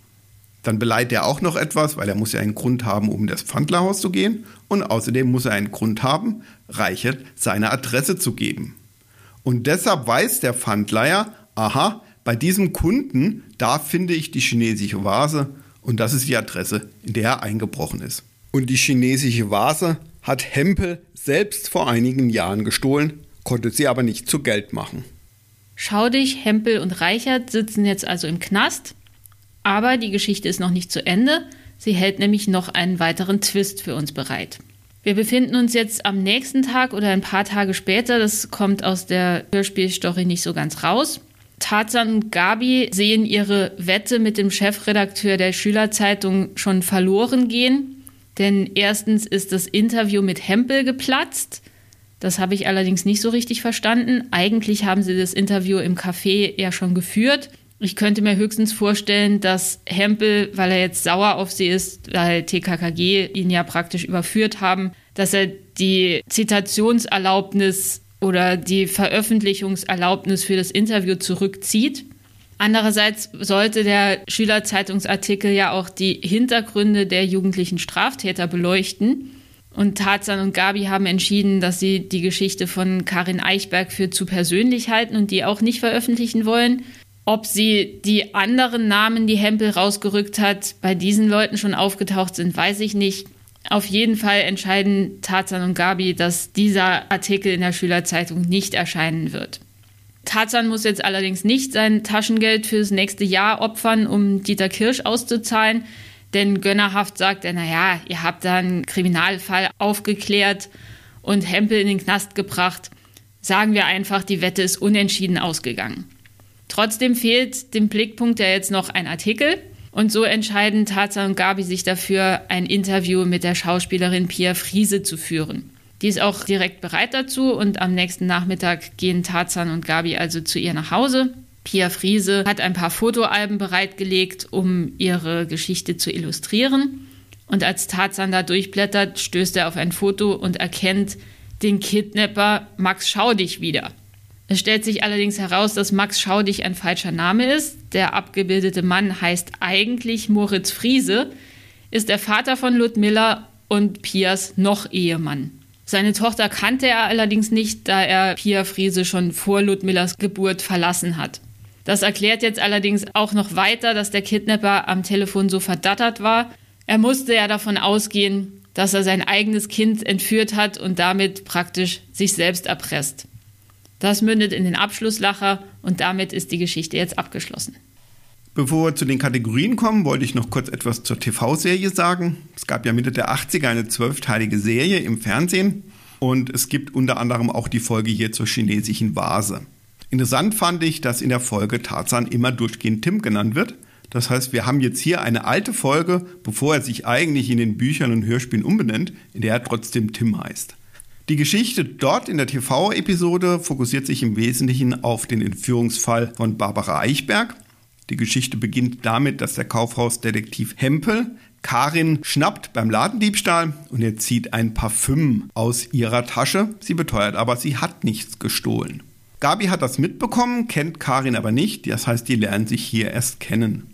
Dann beleiht er auch noch etwas, weil er muss ja einen Grund haben, um in das Pfandleihhaus zu gehen, und außerdem muss er einen Grund haben, Reichert seine Adresse zu geben. Und deshalb weiß der Pfandleiher, aha, bei diesem Kunden, da finde ich die chinesische Vase und das ist die Adresse, in der er eingebrochen ist. Und die chinesische Vase hat Hempel selbst vor einigen Jahren gestohlen, konnte sie aber nicht zu Geld machen. Schaudig, Hempel und Reichert sitzen jetzt also im Knast, aber die Geschichte ist noch nicht zu Ende. Sie hält nämlich noch einen weiteren Twist für uns bereit. Wir befinden uns jetzt am nächsten Tag oder ein paar Tage später, das kommt aus der Hörspielstory nicht so ganz raus. Tarzan und Gabi sehen ihre Wette mit dem Chefredakteur der Schülerzeitung schon verloren gehen, denn erstens ist das Interview mit Hempel geplatzt. Das habe ich allerdings nicht so richtig verstanden. Eigentlich haben sie das Interview im Café ja schon geführt. Ich könnte mir höchstens vorstellen, dass Hempel, weil er jetzt sauer auf sie ist, weil TKKG ihn ja praktisch überführt haben, dass er die Zitationserlaubnis oder die Veröffentlichungserlaubnis für das Interview zurückzieht. Andererseits sollte der Schülerzeitungsartikel ja auch die Hintergründe der jugendlichen Straftäter beleuchten. Und Tarzan und Gabi haben entschieden, dass sie die Geschichte von Karin Eichberg für zu persönlich halten und die auch nicht veröffentlichen wollen. Ob sie die anderen Namen, die Hempel rausgerückt hat, bei diesen Leuten schon aufgetaucht sind, weiß ich nicht. Auf jeden Fall entscheiden Tarzan und Gabi, dass dieser Artikel in der Schülerzeitung nicht erscheinen wird. Tarzan muss jetzt allerdings nicht sein Taschengeld fürs nächste Jahr opfern, um Dieter Kirsch auszuzahlen, denn gönnerhaft sagt er, naja, ihr habt da einen Kriminalfall aufgeklärt und Hempel in den Knast gebracht. Sagen wir einfach, die Wette ist unentschieden ausgegangen. Trotzdem fehlt dem Blickpunkt ja jetzt noch ein Artikel. Und so entscheiden Tarzan und Gabi sich dafür, ein Interview mit der Schauspielerin Pia Friese zu führen. Die ist auch direkt bereit dazu und am nächsten Nachmittag gehen Tarzan und Gabi also zu ihr nach Hause. Pia Friese hat ein paar Fotoalben bereitgelegt, um ihre Geschichte zu illustrieren. Und als Tarzan da durchblättert, stößt er auf ein Foto und erkennt den Kidnapper Max Schaudig wieder. Es stellt sich allerdings heraus, dass Max Schaudig ein falscher Name ist. Der abgebildete Mann heißt eigentlich Moritz Friese, ist der Vater von Ludmilla und Pias Noch-Ehemann. Seine Tochter kannte er allerdings nicht, da er Pia Friese schon vor Ludmillas Geburt verlassen hat. Das erklärt jetzt allerdings auch noch weiter, dass der Kidnapper am Telefon so verdattert war. Er musste ja davon ausgehen, dass er sein eigenes Kind entführt hat und damit praktisch sich selbst erpresst. Das mündet in den Abschlusslacher und damit ist die Geschichte jetzt abgeschlossen. Bevor wir zu den Kategorien kommen, wollte ich noch kurz etwas zur TV-Serie sagen. Es gab ja Mitte der 80er eine 12-teilige Serie im Fernsehen und es gibt unter anderem auch die Folge hier zur chinesischen Vase. Interessant fand ich, dass in der Folge Tarzan immer durchgehend Tim genannt wird. Das heißt, wir haben jetzt hier eine alte Folge, bevor er sich eigentlich in den Büchern und Hörspielen umbenennt, in der er trotzdem Tim heißt. Die Geschichte dort in der TV-Episode fokussiert sich im Wesentlichen auf den Entführungsfall von Barbara Eichberg. Die Geschichte beginnt damit, dass der Kaufhausdetektiv Hempel Karin schnappt beim Ladendiebstahl und er zieht ein Parfüm aus ihrer Tasche. Sie beteuert aber, sie hat nichts gestohlen. Gabi hat das mitbekommen, kennt Karin aber nicht, das heißt, die lernen sich hier erst kennen.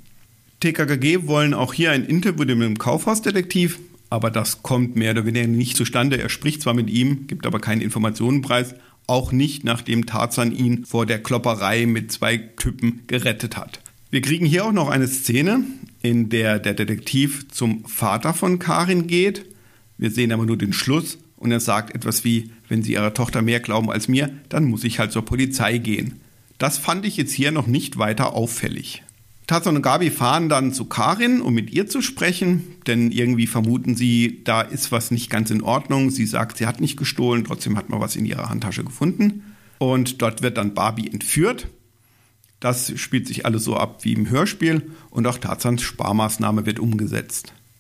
TKKG wollen auch hier ein Interview mit dem Kaufhausdetektiv, aber das kommt mehr oder weniger nicht zustande. Er spricht zwar mit ihm, gibt aber keinen Informationenpreis, auch nicht, nachdem Tarzan ihn vor der Klopperei mit 2 Typen gerettet hat. Wir kriegen hier auch noch eine Szene, in der der Detektiv zum Vater von Karin geht. Wir sehen aber nur den Schluss und er sagt etwas wie, wenn Sie Ihrer Tochter mehr glauben als mir, dann muss ich halt zur Polizei gehen. Das fand ich jetzt hier noch nicht weiter auffällig. Tarzan und Gabi fahren dann zu Karin, um mit ihr zu sprechen, denn irgendwie vermuten sie, da ist was nicht ganz in Ordnung. Sie sagt, sie hat nicht gestohlen, trotzdem hat man was in ihrer Handtasche gefunden. Und dort wird dann Barbie entführt. Das spielt sich alles so ab wie im Hörspiel und auch Tarzans Sparmaßnahme wird umgesetzt.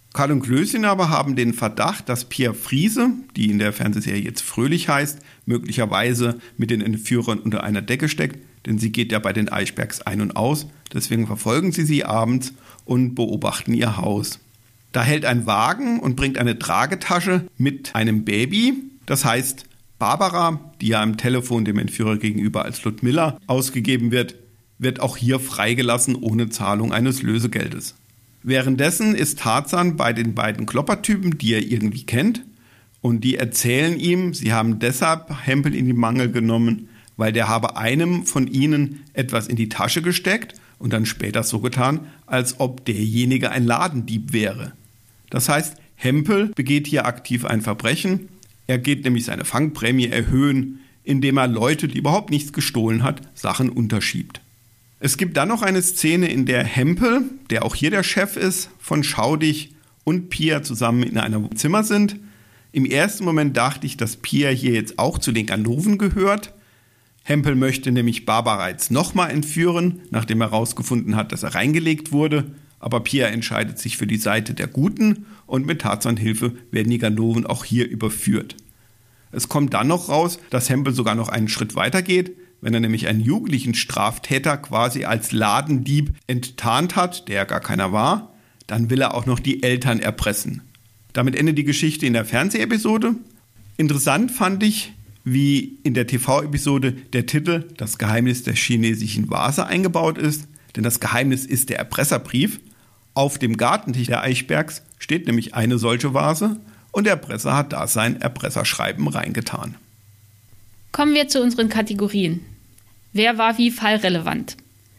Karl und Klößchen aber haben den Verdacht, dass Pia Friese, die in der Fernsehserie jetzt Fröhlich heißt, möglicherweise mit den Entführern unter einer Decke steckt, denn sie geht ja bei den Eichbergs ein und aus. Deswegen verfolgen sie abends und beobachten ihr Haus. Da hält ein Wagen und bringt eine Tragetasche mit einem Baby. Das heißt, Barbara, die ja am Telefon dem Entführer gegenüber als Ludmilla ausgegeben wird auch hier freigelassen ohne Zahlung eines Lösegeldes. Währenddessen ist Tarzan bei den beiden Kloppertypen, die er irgendwie kennt, und die erzählen ihm, sie haben deshalb Hempel in die Mangel genommen, weil der habe einem von ihnen etwas in die Tasche gesteckt und dann später so getan, als ob derjenige ein Ladendieb wäre. Das heißt, Hempel begeht hier aktiv ein Verbrechen. Er geht nämlich seine Fangprämie erhöhen, indem er Leute, die überhaupt nichts gestohlen hat, Sachen unterschiebt. Es gibt dann noch eine Szene, in der Hempel, der auch hier der Chef ist, von Schaudig und Pia zusammen in einem Zimmer sind. Im ersten Moment dachte ich, dass Pia hier jetzt auch zu den Ganoven gehört. Hempel möchte nämlich Barbara jetzt nochmal entführen, nachdem er herausgefunden hat, dass er reingelegt wurde. Aber Pia entscheidet sich für die Seite der Guten und mit Tarzans Hilfe werden die Ganoven auch hier überführt. Es kommt dann noch raus, dass Hempel sogar noch einen Schritt weiter geht, wenn er nämlich einen jugendlichen Straftäter quasi als Ladendieb enttarnt hat, der gar keiner war, dann will er auch noch die Eltern erpressen. Damit endet die Geschichte in der Fernsehepisode. Interessant fand ich, wie in der TV-Episode der Titel Das Geheimnis der chinesischen Vase eingebaut ist, denn das Geheimnis ist der Erpresserbrief. Auf dem Gartentisch der Eichbergs steht nämlich eine solche Vase und der Erpresser hat da sein Erpresserschreiben reingetan. Kommen wir zu unseren Kategorien. Wer war wie fallrelevant?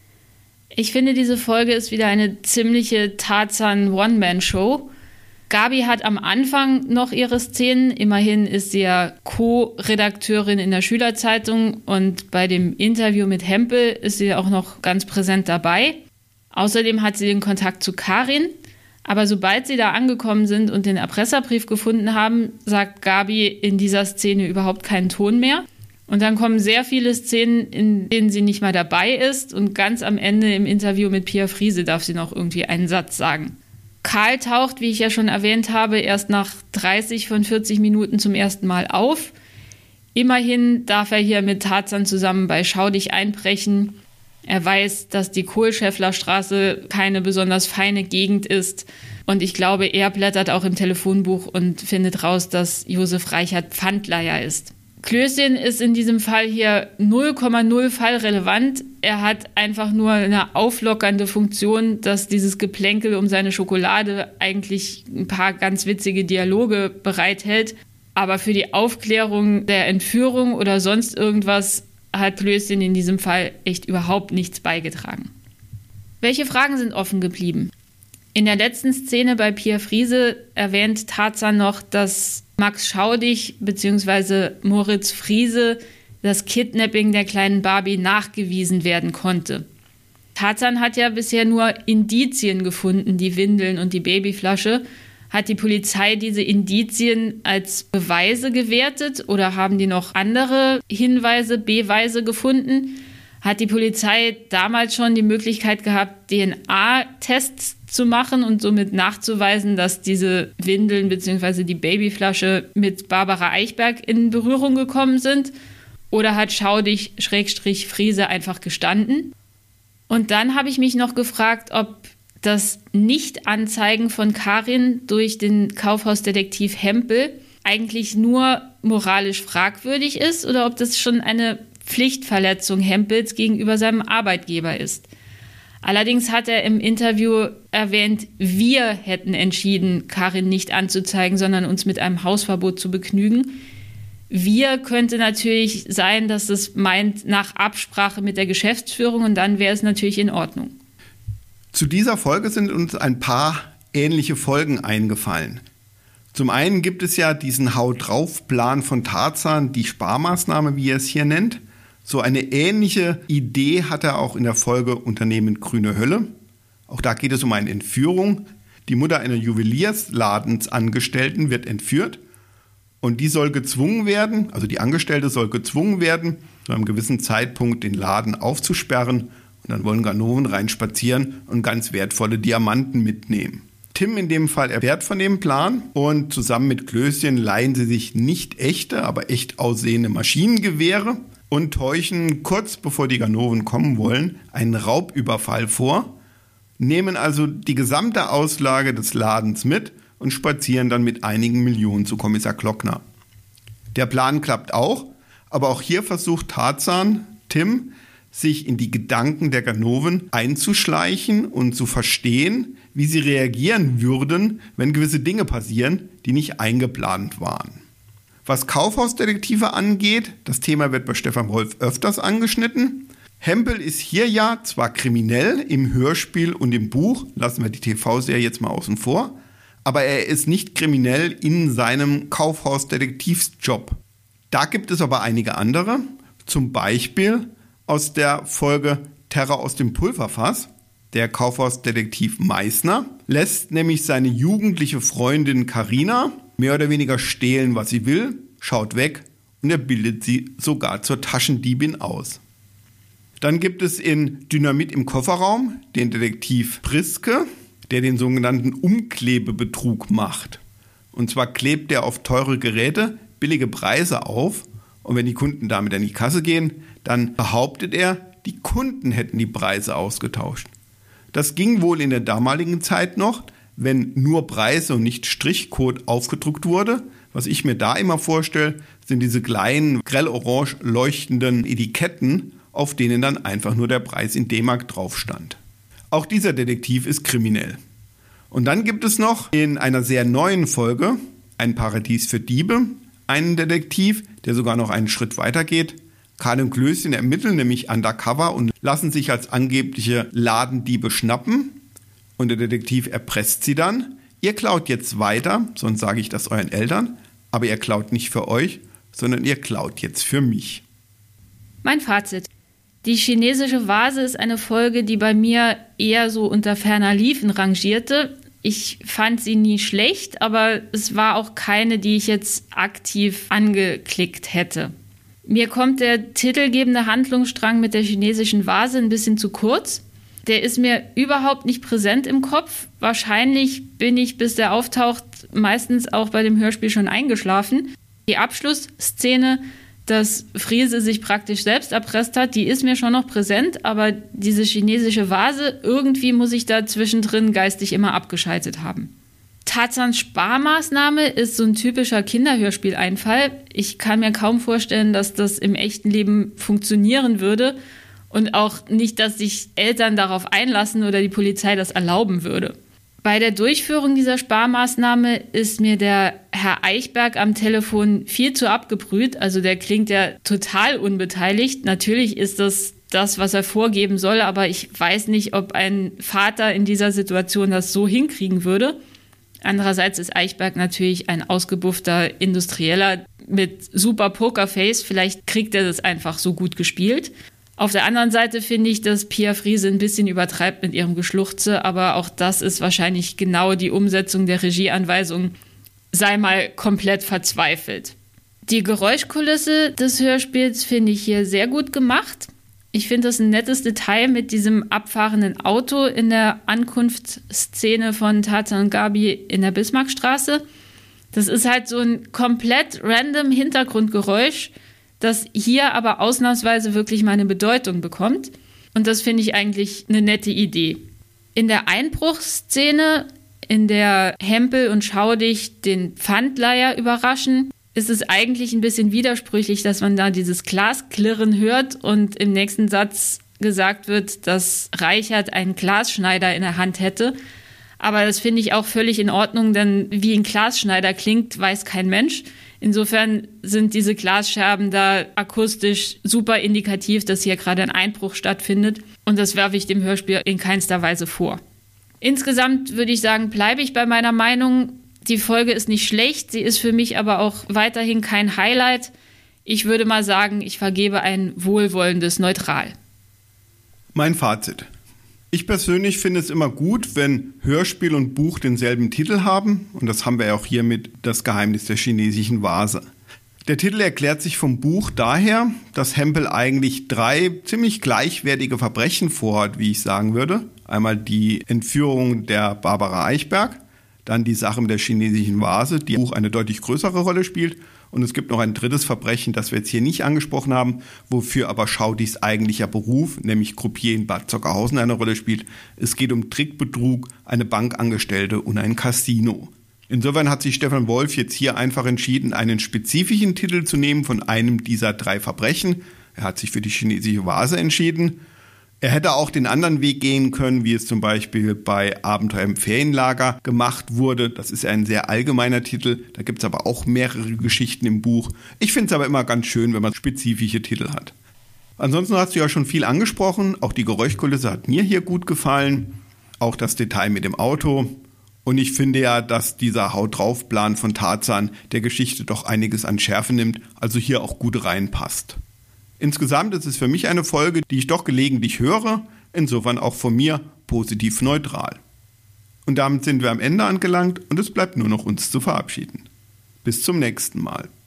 Ich finde, diese Folge ist wieder eine ziemliche Tarzan-One-Man-Show. Gabi hat am Anfang noch ihre Szenen. Immerhin ist sie ja Co-Redakteurin in der Schülerzeitung und bei dem Interview mit Hempel ist sie auch noch ganz präsent dabei. Außerdem hat sie den Kontakt zu Karin. Aber sobald sie da angekommen sind und den Erpresserbrief gefunden haben, sagt Gabi in dieser Szene überhaupt keinen Ton mehr. Und dann kommen sehr viele Szenen, in denen sie nicht mal dabei ist. Und ganz am Ende im Interview mit Pia Friese darf sie noch irgendwie einen Satz sagen. Karl taucht, wie ich ja schon erwähnt habe, erst nach 30 von 40 Minuten zum ersten Mal auf. Immerhin darf er hier mit Tarzan zusammen bei Schaudig einbrechen. Er weiß, dass die Kohlschäfflerstraße keine besonders feine Gegend ist. Und ich glaube, er blättert auch im Telefonbuch und findet raus, dass Josef Reichert Pfandleiher ist. Klößchen ist in diesem Fall hier 0,0 fallrelevant. Er hat einfach nur eine auflockernde Funktion, dass dieses Geplänkel um seine Schokolade eigentlich ein paar ganz witzige Dialoge bereithält. Aber für die Aufklärung der Entführung oder sonst irgendwas hat Klößchen in diesem Fall echt überhaupt nichts beigetragen. Welche Fragen sind offen geblieben? In der letzten Szene bei Pia Friese erwähnt Tarzan noch, dass Max Schaudig bzw. Moritz Friese das Kidnapping der kleinen Barbie nachgewiesen werden konnte. Tarzan hat ja bisher nur Indizien gefunden, die Windeln und die Babyflasche. Hat die Polizei diese Indizien als Beweise gewertet oder haben die noch andere Hinweise, Beweise gefunden? Hat die Polizei damals schon die Möglichkeit gehabt, DNA-Tests zu machen und somit nachzuweisen, dass diese Windeln bzw. die Babyflasche mit Barbara Eichberg in Berührung gekommen sind? Oder hat Schaudig-Friese einfach gestanden? Und dann habe ich mich noch gefragt, ob das Nicht-Anzeigen von Karin durch den Kaufhausdetektiv Hempel eigentlich nur moralisch fragwürdig ist oder ob das schon eine Pflichtverletzung Hempels gegenüber seinem Arbeitgeber ist. Allerdings hat er im Interview erwähnt, wir hätten entschieden, Karin nicht anzuzeigen, sondern uns mit einem Hausverbot zu begnügen. Wir könnte natürlich sein, dass es meint, nach Absprache mit der Geschäftsführung und dann wäre es natürlich in Ordnung. Zu dieser Folge sind uns ein paar ähnliche Folgen eingefallen. Zum einen gibt es ja diesen Hau-drauf-Plan von Tarzan, die Sparmaßnahme, wie er es hier nennt. So eine ähnliche Idee hat er auch in der Folge Unternehmen Grüne Hölle. Auch da geht es um eine Entführung. Die Mutter einer Juweliersladensangestellten wird entführt und die soll gezwungen werden, also die Angestellte soll gezwungen werden, zu einem gewissen Zeitpunkt den Laden aufzusperren und dann wollen Ganoven reinspazieren und ganz wertvolle Diamanten mitnehmen. Tim in dem Fall erfährt von dem Plan und zusammen mit Klößchen leihen sie sich nicht echte, aber echt aussehende Maschinengewehre und täuschen kurz bevor die Ganoven kommen wollen einen Raubüberfall vor, nehmen also die gesamte Auslage des Ladens mit und spazieren dann mit einigen Millionen zu Kommissar Glockner. Der Plan klappt auch, aber auch hier versucht Tarzan, Tim, sich in die Gedanken der Ganoven einzuschleichen und zu verstehen, wie sie reagieren würden, wenn gewisse Dinge passieren, die nicht eingeplant waren. Was Kaufhausdetektive angeht, das Thema wird bei Stefan Wolf öfters angeschnitten. Hempel ist hier ja zwar kriminell im Hörspiel und im Buch, lassen wir die TV-Serie jetzt mal außen vor, aber er ist nicht kriminell in seinem Kaufhausdetektivsjob. Da gibt es aber einige andere, zum Beispiel aus der Folge Terror aus dem Pulverfass. Der Kaufhausdetektiv Meißner lässt nämlich seine jugendliche Freundin Carina mehr oder weniger stehlen, was sie will, schaut weg und er bildet sie sogar zur Taschendiebin aus. Dann gibt es in Dynamit im Kofferraum den Detektiv Priske, der den sogenannten Umklebebetrug macht. Und zwar klebt er auf teure Geräte billige Preise auf und wenn die Kunden damit an die Kasse gehen, dann behauptet er, die Kunden hätten die Preise ausgetauscht. Das ging wohl in der damaligen Zeit noch, wenn nur Preise und nicht Strichcode aufgedruckt wurde. Was ich mir da immer vorstelle, sind diese kleinen, grell-orange leuchtenden Etiketten, auf denen dann einfach nur der Preis in D-Mark drauf stand. Auch dieser Detektiv ist kriminell. Und dann gibt es noch in einer sehr neuen Folge, Ein Paradies für Diebe, einen Detektiv, der sogar noch einen Schritt weiter geht. Karl und Klößchen ermitteln nämlich undercover und lassen sich als angebliche Ladendiebe schnappen. Und der Detektiv erpresst sie dann. Ihr klaut jetzt weiter, sonst sage ich das euren Eltern. Aber ihr klaut nicht für euch, sondern ihr klaut jetzt für mich. Mein Fazit. Die chinesische Vase ist eine Folge, die bei mir eher so unter ferner Liefen rangierte. Ich fand sie nie schlecht, aber es war auch keine, die ich jetzt aktiv angeklickt hätte. Mir kommt der titelgebende Handlungsstrang mit der chinesischen Vase ein bisschen zu kurz. Der ist mir überhaupt nicht präsent im Kopf. Wahrscheinlich bin ich, bis der auftaucht, meistens auch bei dem Hörspiel schon eingeschlafen. Die Abschlussszene, dass Friese sich praktisch selbst erpresst hat, die ist mir schon noch präsent, aber diese chinesische Vase, irgendwie muss ich da zwischendrin geistig immer abgeschaltet haben. Tarzans Sparmaßnahme ist so ein typischer Kinderhörspieleinfall. Ich kann mir kaum vorstellen, dass das im echten Leben funktionieren würde und auch nicht, dass sich Eltern darauf einlassen oder die Polizei das erlauben würde. Bei der Durchführung dieser Sparmaßnahme ist mir der Herr Eichberg am Telefon viel zu abgebrüht. Also der klingt ja total unbeteiligt. Natürlich ist das, was er vorgeben soll, aber ich weiß nicht, ob ein Vater in dieser Situation das so hinkriegen würde. Andererseits ist Eichberg natürlich ein ausgebuffter Industrieller mit super Pokerface. Vielleicht kriegt er das einfach so gut gespielt. Auf der anderen Seite finde ich, dass Pia Friese ein bisschen übertreibt mit ihrem Geschluchze, aber auch das ist wahrscheinlich genau die Umsetzung der Regieanweisung, sei mal komplett verzweifelt. Die Geräuschkulisse des Hörspiels finde ich hier sehr gut gemacht. Ich finde das ein nettes Detail mit diesem abfahrenden Auto in der Ankunftsszene von Tarzan und Gabi in der Bismarckstraße. Das ist halt so ein komplett random Hintergrundgeräusch, das hier aber ausnahmsweise wirklich mal eine Bedeutung bekommt. Und das finde ich eigentlich eine nette Idee. In der Einbruchsszene, in der Hempel und Schaudig den Pfandleiher überraschen, ist es eigentlich ein bisschen widersprüchlich, dass man da dieses Glasklirren hört und im nächsten Satz gesagt wird, dass Reichert einen Glasschneider in der Hand hätte. Aber das finde ich auch völlig in Ordnung, denn wie ein Glasschneider klingt, weiß kein Mensch. Insofern sind diese Glasscherben da akustisch super indikativ, dass hier gerade ein Einbruch stattfindet. Und das werfe ich dem Hörspiel in keinster Weise vor. Insgesamt würde ich sagen, bleibe ich bei meiner Meinung. Die Folge ist nicht schlecht, sie ist für mich aber auch weiterhin kein Highlight. Ich würde mal sagen, ich vergebe ein wohlwollendes Neutral. Mein Fazit. Ich persönlich finde es immer gut, wenn Hörspiel und Buch denselben Titel haben. Und das haben wir ja auch hier mit Das Geheimnis der chinesischen Vase. Der Titel erklärt sich vom Buch daher, dass Hempel eigentlich 3 ziemlich gleichwertige Verbrechen vorhat, wie ich sagen würde. Einmal die Entführung der Barbara Eichberg, Dann die Sache mit der chinesischen Vase, die im Buch eine deutlich größere Rolle spielt. Und es gibt noch ein drittes Verbrechen, das wir jetzt hier nicht angesprochen haben, wofür aber Schaudis eigentlicher Beruf, nämlich Croupier in Bad Zockerhausen, eine Rolle spielt. Es geht um Trickbetrug, eine Bankangestellte und ein Casino. Insofern hat sich Stefan Wolf jetzt hier einfach entschieden, einen spezifischen Titel zu nehmen von einem dieser 3 Verbrechen. Er hat sich für die chinesische Vase entschieden. Er hätte auch den anderen Weg gehen können, wie es zum Beispiel bei Abenteuer im Ferienlager gemacht wurde. Das ist ein sehr allgemeiner Titel, da gibt es aber auch mehrere Geschichten im Buch. Ich finde es aber immer ganz schön, wenn man spezifische Titel hat. Ansonsten hast du ja schon viel angesprochen, auch die Geräuschkulisse hat mir hier gut gefallen, auch das Detail mit dem Auto. Und ich finde ja, dass dieser Haut-drauf-Plan von Tarzan der Geschichte doch einiges an Schärfe nimmt, also hier auch gut reinpasst. Insgesamt ist es für mich eine Folge, die ich doch gelegentlich höre, insofern auch von mir positiv neutral. Und damit sind wir am Ende angelangt und es bleibt nur noch uns zu verabschieden. Bis zum nächsten Mal.